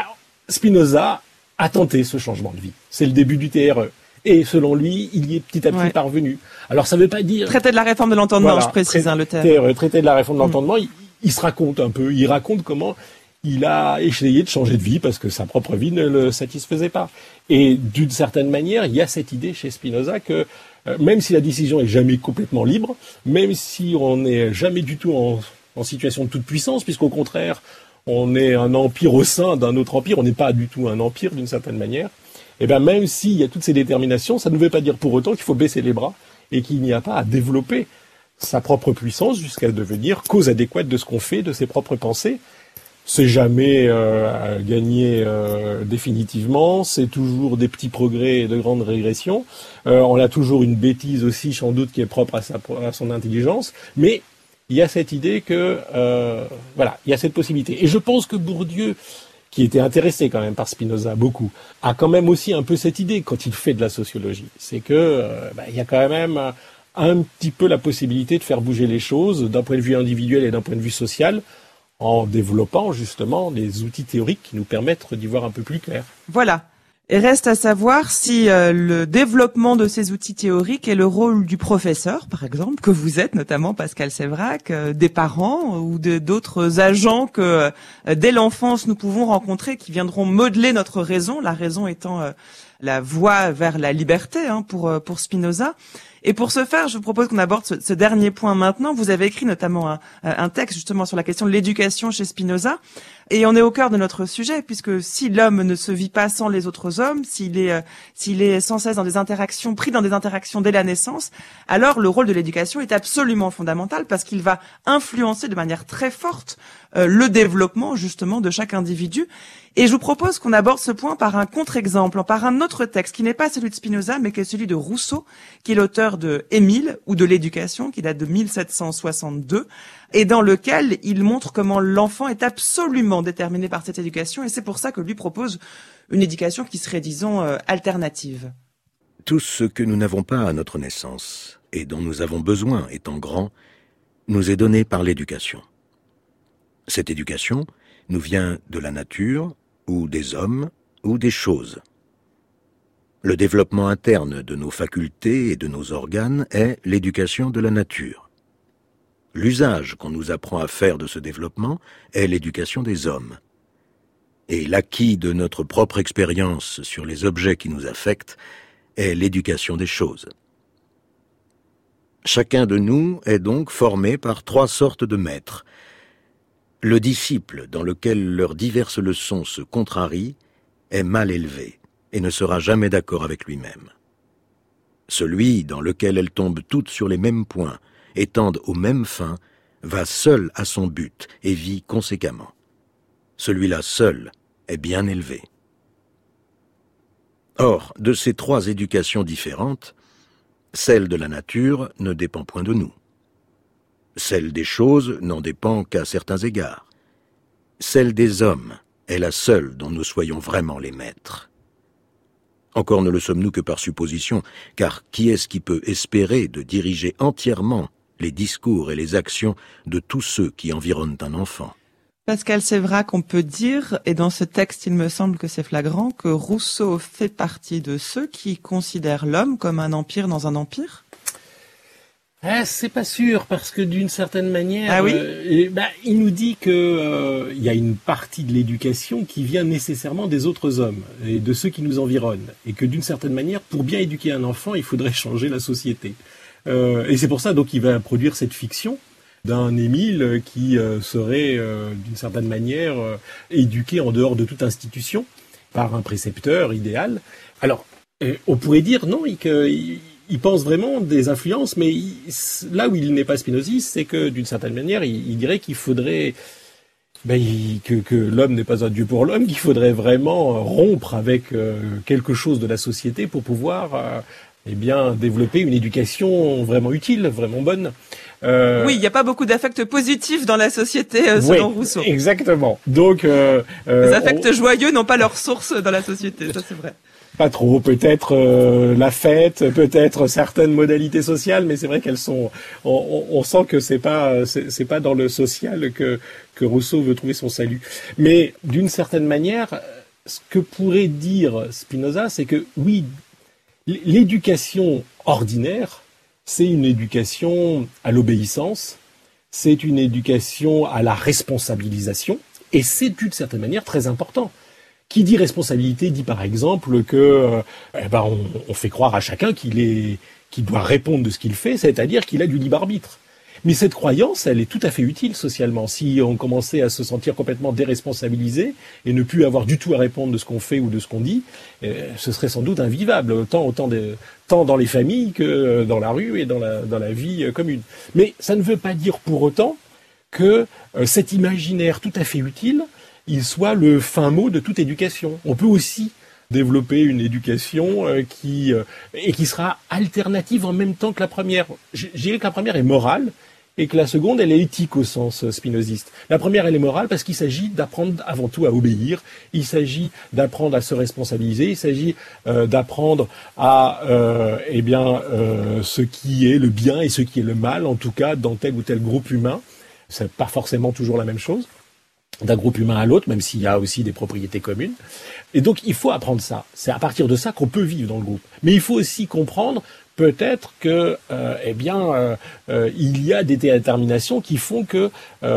Spinoza a tenté ce changement de vie. C'est le début du TRE. Et selon lui, il y est petit à petit parvenu. Alors ça ne veut pas dire... Traité de la réforme de l'entendement, je précise, le TRE. Traité de la réforme de l'entendement, il se raconte un peu. Il raconte comment il a essayé de changer de vie parce que sa propre vie ne le satisfaisait pas. Et d'une certaine manière, il y a cette idée chez Spinoza que même si la décision est jamais complètement libre, même si on n'est jamais du tout en situation de toute puissance, puisqu'au contraire, on est un empire au sein d'un autre empire, on n'est pas du tout un empire d'une certaine manière, et bien même s'il y a toutes ces déterminations, ça ne veut pas dire pour autant qu'il faut baisser les bras et qu'il n'y a pas à développer sa propre puissance jusqu'à devenir cause adéquate de ce qu'on fait, de ses propres pensées. C'est jamais gagné définitivement, c'est toujours des petits progrès et de grandes régressions. On a toujours une bêtise aussi, sans doute, qui est propre à son intelligence, mais il y a cette idée que, il y a cette possibilité. Et je pense que Bourdieu, qui était intéressé quand même par Spinoza beaucoup, a quand même aussi un peu cette idée quand il fait de la sociologie. C'est que, il y a quand même un petit peu la possibilité de faire bouger les choses d'un point de vue individuel et d'un point de vue social, en développant justement des outils théoriques qui nous permettent d'y voir un peu plus clair. Voilà. Et reste à savoir si le développement de ces outils théoriques est le rôle du professeur, par exemple, que vous êtes, notamment Pascal Séverac, des parents ou d'autres agents que dès l'enfance nous pouvons rencontrer qui viendront modeler notre raison, la raison étant la voie vers la liberté pour Spinoza. Et pour ce faire, je vous propose qu'on aborde ce dernier point maintenant. Vous avez écrit notamment un texte justement sur la question de l'éducation chez Spinoza. Et on est au cœur de notre sujet, puisque si l'homme ne se vit pas sans les autres hommes, s'il est sans cesse pris dans des interactions dès la naissance, alors le rôle de l'éducation est absolument fondamental parce qu'il va influencer de manière très forte le développement justement de chaque individu. Et je vous propose qu'on aborde ce point par un contre-exemple, par un autre texte qui n'est pas celui de Spinoza, mais qui est celui de Rousseau, qui est l'auteur de Émile ou de l'éducation, qui date de 1762, et dans lequel il montre comment l'enfant est absolument déterminé par cette éducation, et c'est pour ça que lui propose une éducation qui serait, disons, alternative. Tout ce que nous n'avons pas à notre naissance, et dont nous avons besoin étant grands, nous est donné par l'éducation. Cette éducation nous vient de la nature, ou des hommes, ou des choses. Le développement interne de nos facultés et de nos organes est l'éducation de la nature. L'usage qu'on nous apprend à faire de ce développement est l'éducation des hommes. Et l'acquis de notre propre expérience sur les objets qui nous affectent est l'éducation des choses. Chacun de nous est donc formé par 3 sortes de maîtres. Le disciple, dans lequel leurs diverses leçons se contrarient, est mal élevé et ne sera jamais d'accord avec lui-même. Celui dans lequel elles tombent toutes sur les mêmes points et tendent aux mêmes fins, va seul à son but et vit conséquemment. Celui-là seul est bien élevé. Or, de ces 3 éducations différentes, celle de la nature ne dépend point de nous. Celle des choses n'en dépend qu'à certains égards. celle des hommes est la seule dont nous soyons vraiment les maîtres. Encore ne le sommes-nous que par supposition, car qui est-ce qui peut espérer de diriger entièrement les discours et les actions de tous ceux qui environnent un enfant? Pascal Séverac, on peut dire, et dans ce texte il me semble que c'est flagrant, que Rousseau fait partie de ceux qui considèrent l'homme comme un empire dans un empire? C'est pas sûr, parce que d'une certaine manière, ah oui il nous dit que y a une partie de l'éducation qui vient nécessairement des autres hommes et de ceux qui nous environnent, et que d'une certaine manière, pour bien éduquer un enfant, il faudrait changer la société. Et c'est pour ça donc il va produire cette fiction d'un Émile qui serait d'une certaine manière éduqué en dehors de toute institution par un précepteur idéal. Alors, on pourrait dire non, il pense vraiment des influences, mais là où il n'est pas spinoziste, c'est que d'une certaine manière, il dirait qu'il faudrait que l'homme n'est pas un dieu pour l'homme, qu'il faudrait vraiment rompre avec quelque chose de la société pour pouvoir développer une éducation vraiment utile, vraiment bonne. Oui, il n'y a pas beaucoup d'affects positifs dans la société, selon Rousseau. Exactement. Donc, les affects joyeux n'ont pas leur source dans la société, ça c'est vrai. Pas trop, peut-être la fête, peut-être certaines modalités sociales, mais c'est vrai qu'elles sont. On sent que c'est pas dans le social que Rousseau veut trouver son salut. Mais d'une certaine manière, ce que pourrait dire Spinoza, c'est que oui, l'éducation ordinaire, c'est une éducation à l'obéissance, c'est une éducation à la responsabilisation, et c'est d'une certaine manière très important. Qui dit responsabilité dit par exemple que on fait croire à chacun qu'il doit répondre de ce qu'il fait, c'est-à-dire qu'il a du libre arbitre. Mais cette croyance, elle est tout à fait utile socialement. Si on commençait à se sentir complètement déresponsabilisé et ne plus avoir du tout à répondre de ce qu'on fait ou de ce qu'on dit, ce serait sans doute invivable, tant dans les familles que dans la rue et dans la vie commune. Mais ça ne veut pas dire pour autant que cet imaginaire tout à fait utile, il soit le fin mot de toute éducation. On peut aussi développer une éducation qui sera alternative en même temps que la première. Je dirais que la première est morale et que la seconde, elle est éthique au sens spinoziste. La première, elle est morale parce qu'il s'agit d'apprendre avant tout à obéir, il s'agit d'apprendre à se responsabiliser, il s'agit d'apprendre à ce qui est le bien et ce qui est le mal, en tout cas dans tel ou tel groupe humain. C'est pas forcément toujours la même chose d'un groupe humain à l'autre, même s'il y a aussi des propriétés communes. Et donc, il faut apprendre ça. C'est à partir de ça qu'on peut vivre dans le groupe. Mais il faut aussi comprendre peut-être que, il y a des déterminations qui font que,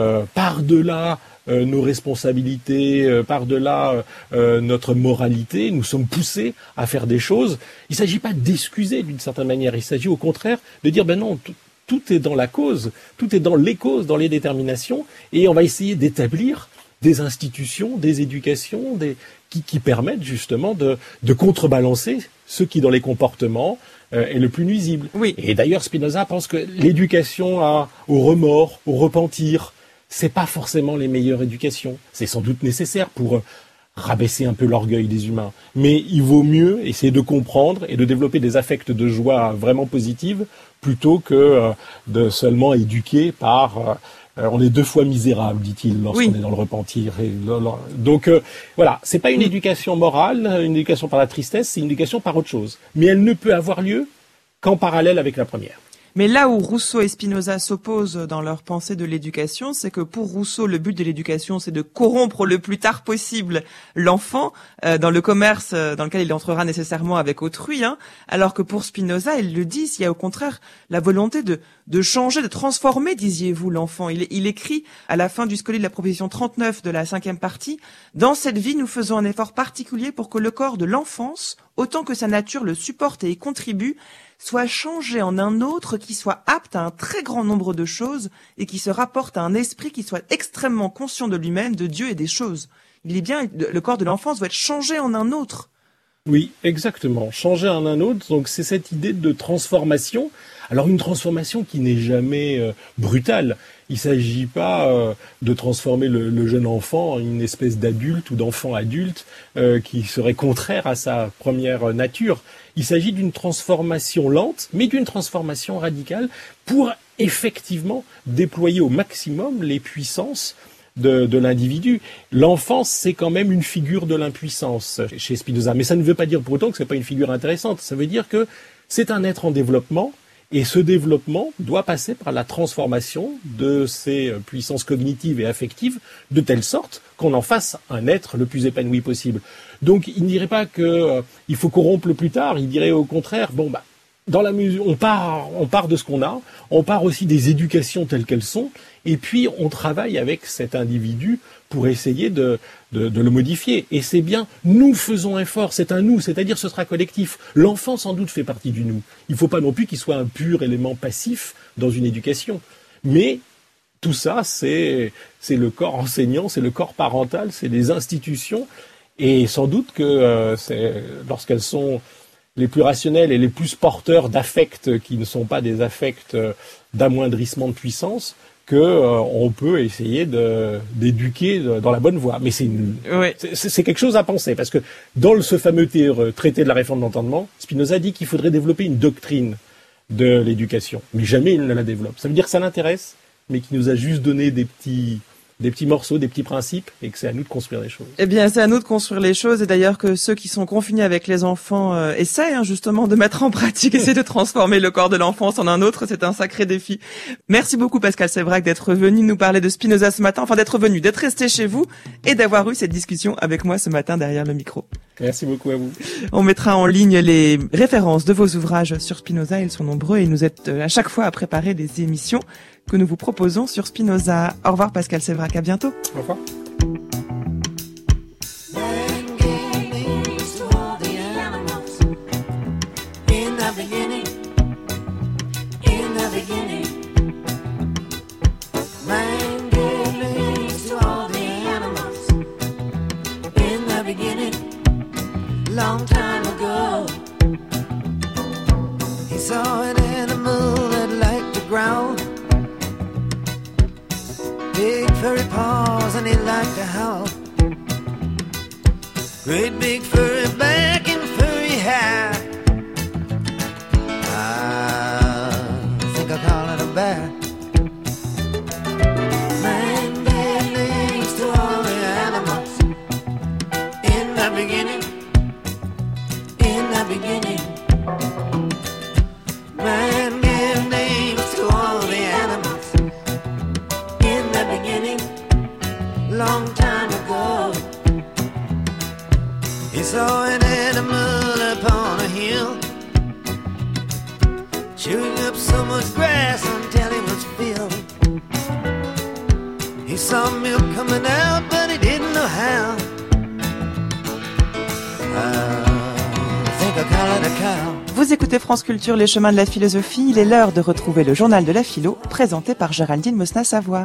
par-delà nos responsabilités, par-delà notre moralité, nous sommes poussés à faire des choses. Il ne s'agit pas d'excuser d'une certaine manière. Il s'agit au contraire de dire, non, tout est dans la cause, tout est dans les causes, dans les déterminations, et on va essayer d'établir des institutions, des éducations, qui permettent justement de contrebalancer ce qui, dans les comportements, est le plus nuisible. Oui. Et d'ailleurs, Spinoza pense que l'éducation au remords, au repentir, c'est pas forcément les meilleures éducations. C'est sans doute nécessaire pour rabaisser un peu l'orgueil des humains. Mais il vaut mieux essayer de comprendre et de développer des affects de joie vraiment positive plutôt que de seulement éduquer par on est deux fois misérable, dit-il, lorsqu'on est dans le repentir. Donc voilà, c'est pas une éducation morale, une éducation par la tristesse, c'est une éducation par autre chose. Mais elle ne peut avoir lieu qu'en parallèle avec la première. Mais là où Rousseau et Spinoza s'opposent dans leur pensée de l'éducation, c'est que pour Rousseau, le but de l'éducation, c'est de corrompre le plus tard possible l'enfant dans le commerce dans lequel il entrera nécessairement avec autrui, alors que pour Spinoza, ils le disent, il y a au contraire la volonté de changer, de transformer, disiez-vous, l'enfant. Il écrit à la fin du Scoli de la proposition 39 de la 5e partie, « Dans cette vie, nous faisons un effort particulier pour que le corps de l'enfance, autant que sa nature le supporte et y contribue, soit changé en un autre qui soit apte à un très grand nombre de choses et qui se rapporte à un esprit qui soit extrêmement conscient de lui-même, de Dieu et des choses. » Il est bien, le corps de l'enfance doit être changé en un autre. Oui, exactement. Changer en un autre, donc c'est cette idée de transformation. Alors une transformation qui n'est jamais brutale. Il ne s'agit pas de transformer le jeune enfant en une espèce d'adulte ou d'enfant adulte qui serait contraire à sa première nature. Il s'agit d'une transformation lente, mais d'une transformation radicale pour effectivement déployer au maximum les puissances de l'individu. L'enfance, c'est quand même une figure de l'impuissance chez Spinoza. Mais ça ne veut pas dire pour autant que c'est pas une figure intéressante. Ça veut dire que c'est un être en développement, et ce développement doit passer par la transformation de ses puissances cognitives et affectives, de telle sorte qu'on en fasse un être le plus épanoui possible. Donc il ne dirait pas que il faut corrompre le plus tard, il dirait au contraire, dans la mesure, on part de ce qu'on a, on part aussi des éducations telles qu'elles sont, et puis on travaille avec cet individu pour essayer de le modifier. Et c'est bien, nous faisons effort, c'est un nous, c'est-à-dire ce sera collectif. L'enfant sans doute fait partie du nous. Il ne faut pas non plus qu'il soit un pur élément passif dans une éducation. Mais tout ça, c'est le corps enseignant, c'est le corps parental, c'est les institutions, et sans doute que lorsqu'elles sont les plus rationnels et les plus porteurs d'affects qui ne sont pas des affects d'amoindrissement de puissance, on peut essayer d'éduquer dans la bonne voie. Mais c'est quelque chose à penser, parce que dans ce fameux traité de la réforme de l'entendement, Spinoza dit qu'il faudrait développer une doctrine de l'éducation. Mais jamais il ne la développe. Ça veut dire que ça l'intéresse, mais qu'il nous a juste donné des petits morceaux, des petits principes, et que c'est à nous de construire les choses. Eh bien, c'est à nous de construire les choses, et d'ailleurs que ceux qui sont confinés avec les enfants essayent justement de mettre en pratique, essayer de transformer le corps de l'enfance en un autre. C'est un sacré défi. Merci beaucoup Pascal Sévrac d'être venu nous parler de Spinoza ce matin, d'être resté chez vous et d'avoir eu cette discussion avec moi ce matin derrière le micro. Merci beaucoup à vous. On mettra en ligne les références de vos ouvrages sur Spinoza, ils sont nombreux et nous êtes à chaque fois à préparer des émissions que nous vous proposons sur Spinoza. Au revoir Pascal Sévrac, à bientôt. Au revoir. Long time ago, he saw an animal that liked to growl, big furry paws and he liked to howl, great big furry back and furry hair. I think I'll call it a bear. Man gave names to all the animals in the beginning. Beginning, man gave names to all the animals in the beginning, long time ago. He saw an animal upon a hill, chewing up so much grass until he was filled. He saw milk coming out, but he didn't know how. Vous écoutez France Culture, les chemins de la philosophie. Il est l'heure de retrouver le journal de la philo, présenté par Géraldine Mosna-Savoie.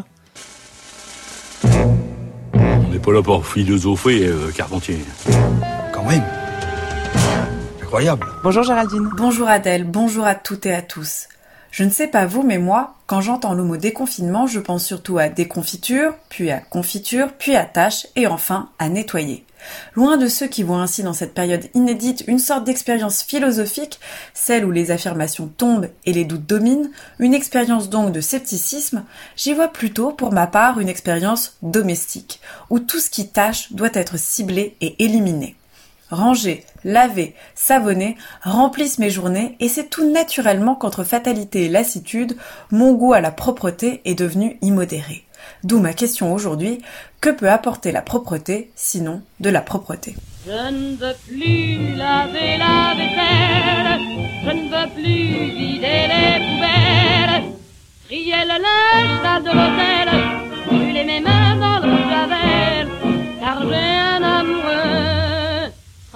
On n'est pas là pour philosopher, Carpentier. Quand même. Incroyable. Bonjour Géraldine. Bonjour Adèle, bonjour à toutes et à tous. Je ne sais pas vous, mais moi, quand j'entends le mot déconfinement, je pense surtout à déconfiture, puis à confiture, puis à tâche, et enfin à nettoyer. Loin de ceux qui voient ainsi dans cette période inédite une sorte d'expérience philosophique, celle où les affirmations tombent et les doutes dominent, une expérience donc de scepticisme, j'y vois plutôt pour ma part une expérience domestique, où tout ce qui tâche doit être ciblé et éliminé. Ranger, laver, savonner remplissent mes journées et c'est tout naturellement qu'entre fatalité et lassitude, mon goût à la propreté est devenu immodéré. D'où ma question aujourd'hui, que peut apporter la propreté, sinon de la propreté ? Je ne veux plus laver la vaisselle, je ne veux plus vider les poubelles, trier le linge sale de l'hôtel, brûler mes mains dans l'eau de javel, car j'ai un amoureux.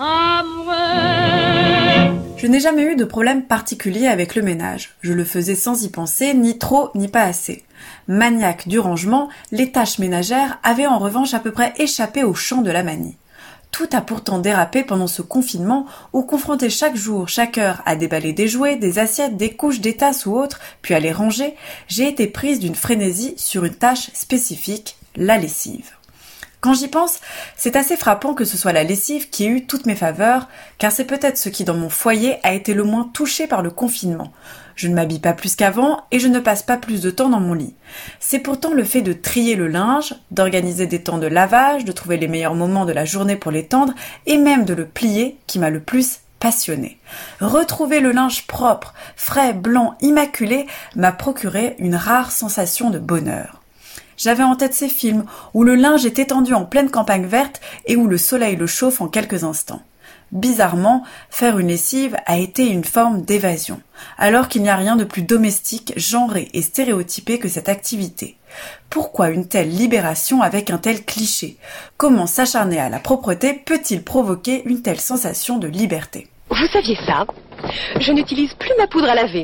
Je n'ai jamais eu de problème particulier avec le ménage. Je le faisais sans y penser, ni trop, ni pas assez. Maniaque du rangement, les tâches ménagères avaient en revanche à peu près échappé au champ de la manie. Tout a pourtant dérapé pendant ce confinement où, confronté chaque jour, chaque heure à déballer des jouets, des assiettes, des couches, des tasses ou autres, puis à les ranger, j'ai été prise d'une frénésie sur une tâche spécifique, la lessive. Quand j'y pense, c'est assez frappant que ce soit la lessive qui ait eu toutes mes faveurs, car c'est peut-être ce qui dans mon foyer a été le moins touché par le confinement. Je ne m'habille pas plus qu'avant et je ne passe pas plus de temps dans mon lit. C'est pourtant le fait de trier le linge, d'organiser des temps de lavage, de trouver les meilleurs moments de la journée pour l'étendre et même de le plier qui m'a le plus passionnée. Retrouver le linge propre, frais, blanc, immaculé m'a procuré une rare sensation de bonheur. J'avais en tête ces films où le linge est étendu en pleine campagne verte et où le soleil le chauffe en quelques instants. Bizarrement, faire une lessive a été une forme d'évasion, alors qu'il n'y a rien de plus domestique, genré et stéréotypé que cette activité. Pourquoi une telle libération avec un tel cliché ? Comment s'acharner à la propreté peut-il provoquer une telle sensation de liberté ? Vous saviez ça ? Je n'utilise plus ma poudre à laver.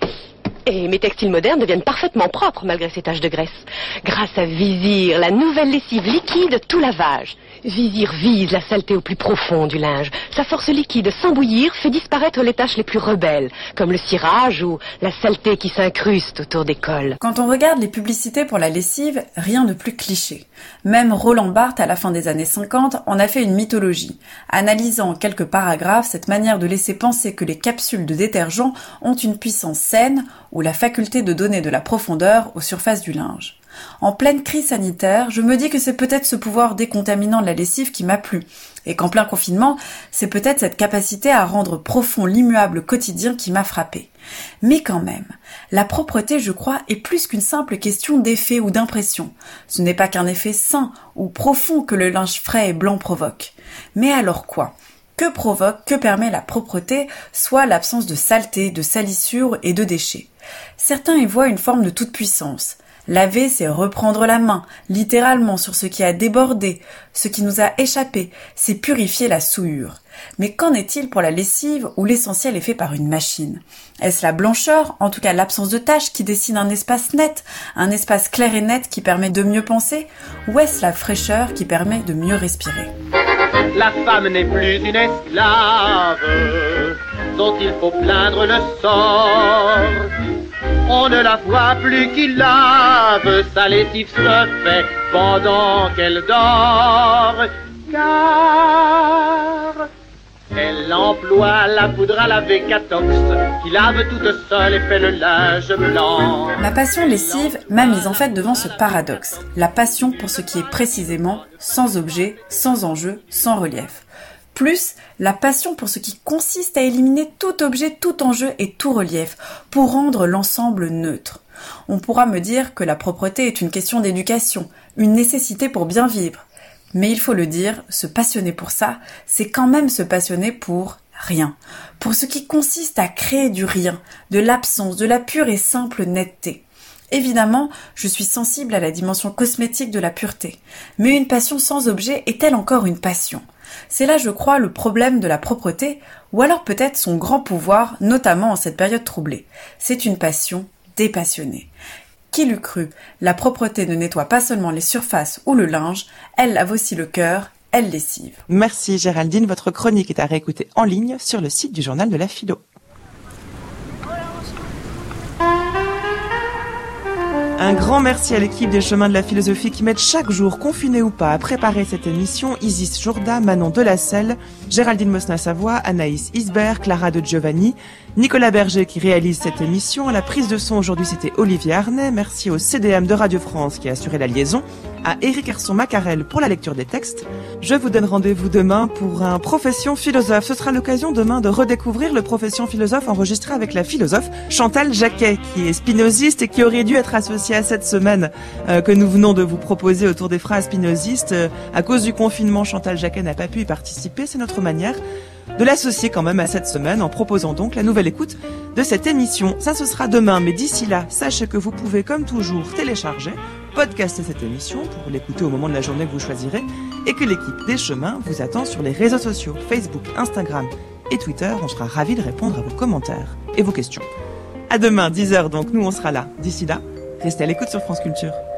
Et mes textiles modernes deviennent parfaitement propres malgré ces taches de graisse. Grâce à Vizir, la nouvelle lessive liquide tout lavage. Vizir vise la saleté au plus profond du linge. Sa force liquide, sans bouillir, fait disparaître les taches les plus rebelles, comme le cirage ou la saleté qui s'incruste autour des cols. Quand on regarde les publicités pour la lessive, rien de plus cliché. Même Roland Barthes, à la fin des années 50, en a fait une mythologie, analysant en quelques paragraphes cette manière de laisser penser que les capsules de détergent ont une puissance saine ou la faculté de donner de la profondeur aux surfaces du linge. En pleine crise sanitaire, je me dis que c'est peut-être ce pouvoir décontaminant de la lessive qui m'a plu, et qu'en plein confinement, c'est peut-être cette capacité à rendre profond l'immuable quotidien qui m'a frappé. Mais quand même, la propreté, je crois, est plus qu'une simple question d'effet ou d'impression. Ce n'est pas qu'un effet sain ou profond que le linge frais et blanc provoque. Mais alors quoi ? Que provoque, que permet la propreté, soit l'absence de saleté, de salissure et de déchets ? Certains y voient une forme de toute-puissance. Laver, c'est reprendre la main, littéralement, sur ce qui a débordé, ce qui nous a échappé, c'est purifier la souillure. Mais qu'en est-il pour la lessive où l'essentiel est fait par une machine ? Est-ce la blancheur, en tout cas l'absence de taches, qui dessine un espace net, un espace clair et net qui permet de mieux penser ? Ou est-ce la fraîcheur qui permet de mieux respirer ? La femme n'est plus une esclave dont il faut plaindre le sort. On ne la voit plus qui lave, sa lessive se fait pendant qu'elle dort. Car elle emploie la poudre à laver Catox, qui lave toute seule et fait le linge blanc. Ma passion lessive m'a mise en fait devant ce paradoxe. La passion pour ce qui est précisément sans objet, sans enjeu, sans relief. Plus la passion pour ce qui consiste à éliminer tout objet, tout enjeu et tout relief, pour rendre l'ensemble neutre. On pourra me dire que la propreté est une question d'éducation, une nécessité pour bien vivre. Mais il faut le dire, se passionner pour ça, c'est quand même se passionner pour rien. Pour ce qui consiste à créer du rien, de l'absence, de la pure et simple netteté. Évidemment, je suis sensible à la dimension cosmétique de la pureté. Mais une passion sans objet est-elle encore une passion ? C'est là, je crois, le problème de la propreté, ou alors peut-être son grand pouvoir, notamment en cette période troublée. C'est une passion dépassionnée. Qui l'eût cru ? La propreté ne nettoie pas seulement les surfaces ou le linge, elle lave aussi le cœur, elle lessive. Merci Géraldine, votre chronique est à réécouter en ligne sur le site du Journal de la Philo. Un grand merci à l'équipe des Chemins de la Philosophie qui m'aide chaque jour, confinés ou pas, à préparer cette émission. Isis Jourda, Manon Delacelle, Géraldine Mosna-Savoie, Anaïs Isbert, Clara de Giovanni, Nicolas Berger qui réalise cette émission. À la prise de son aujourd'hui, c'était Olivier Arnay. Merci au CDM de Radio France qui a assuré la liaison. À Éric Herson-Macarel pour la lecture des textes. Je vous donne rendez-vous demain pour un Profession Philosophe. Ce sera l'occasion demain de redécouvrir le Profession Philosophe enregistré avec la philosophe Chantal Jacquet, qui est spinoziste et qui aurait dû être associée à cette semaine que nous venons de vous proposer autour des phrases spinozistes. À cause du confinement, Chantal Jacquet n'a pas pu y participer. C'est notre manière de l'associer quand même à cette semaine en proposant donc la nouvelle écoute de cette émission. Ça, ce sera demain, mais d'ici là, sachez que vous pouvez comme toujours télécharger, podcaster cette émission pour l'écouter au moment de la journée que vous choisirez et que l'équipe des Chemins vous attend sur les réseaux sociaux, Facebook, Instagram et Twitter. On sera ravis de répondre à vos commentaires et vos questions. À demain, 10h donc, nous on sera là. D'ici là, restez à l'écoute sur France Culture.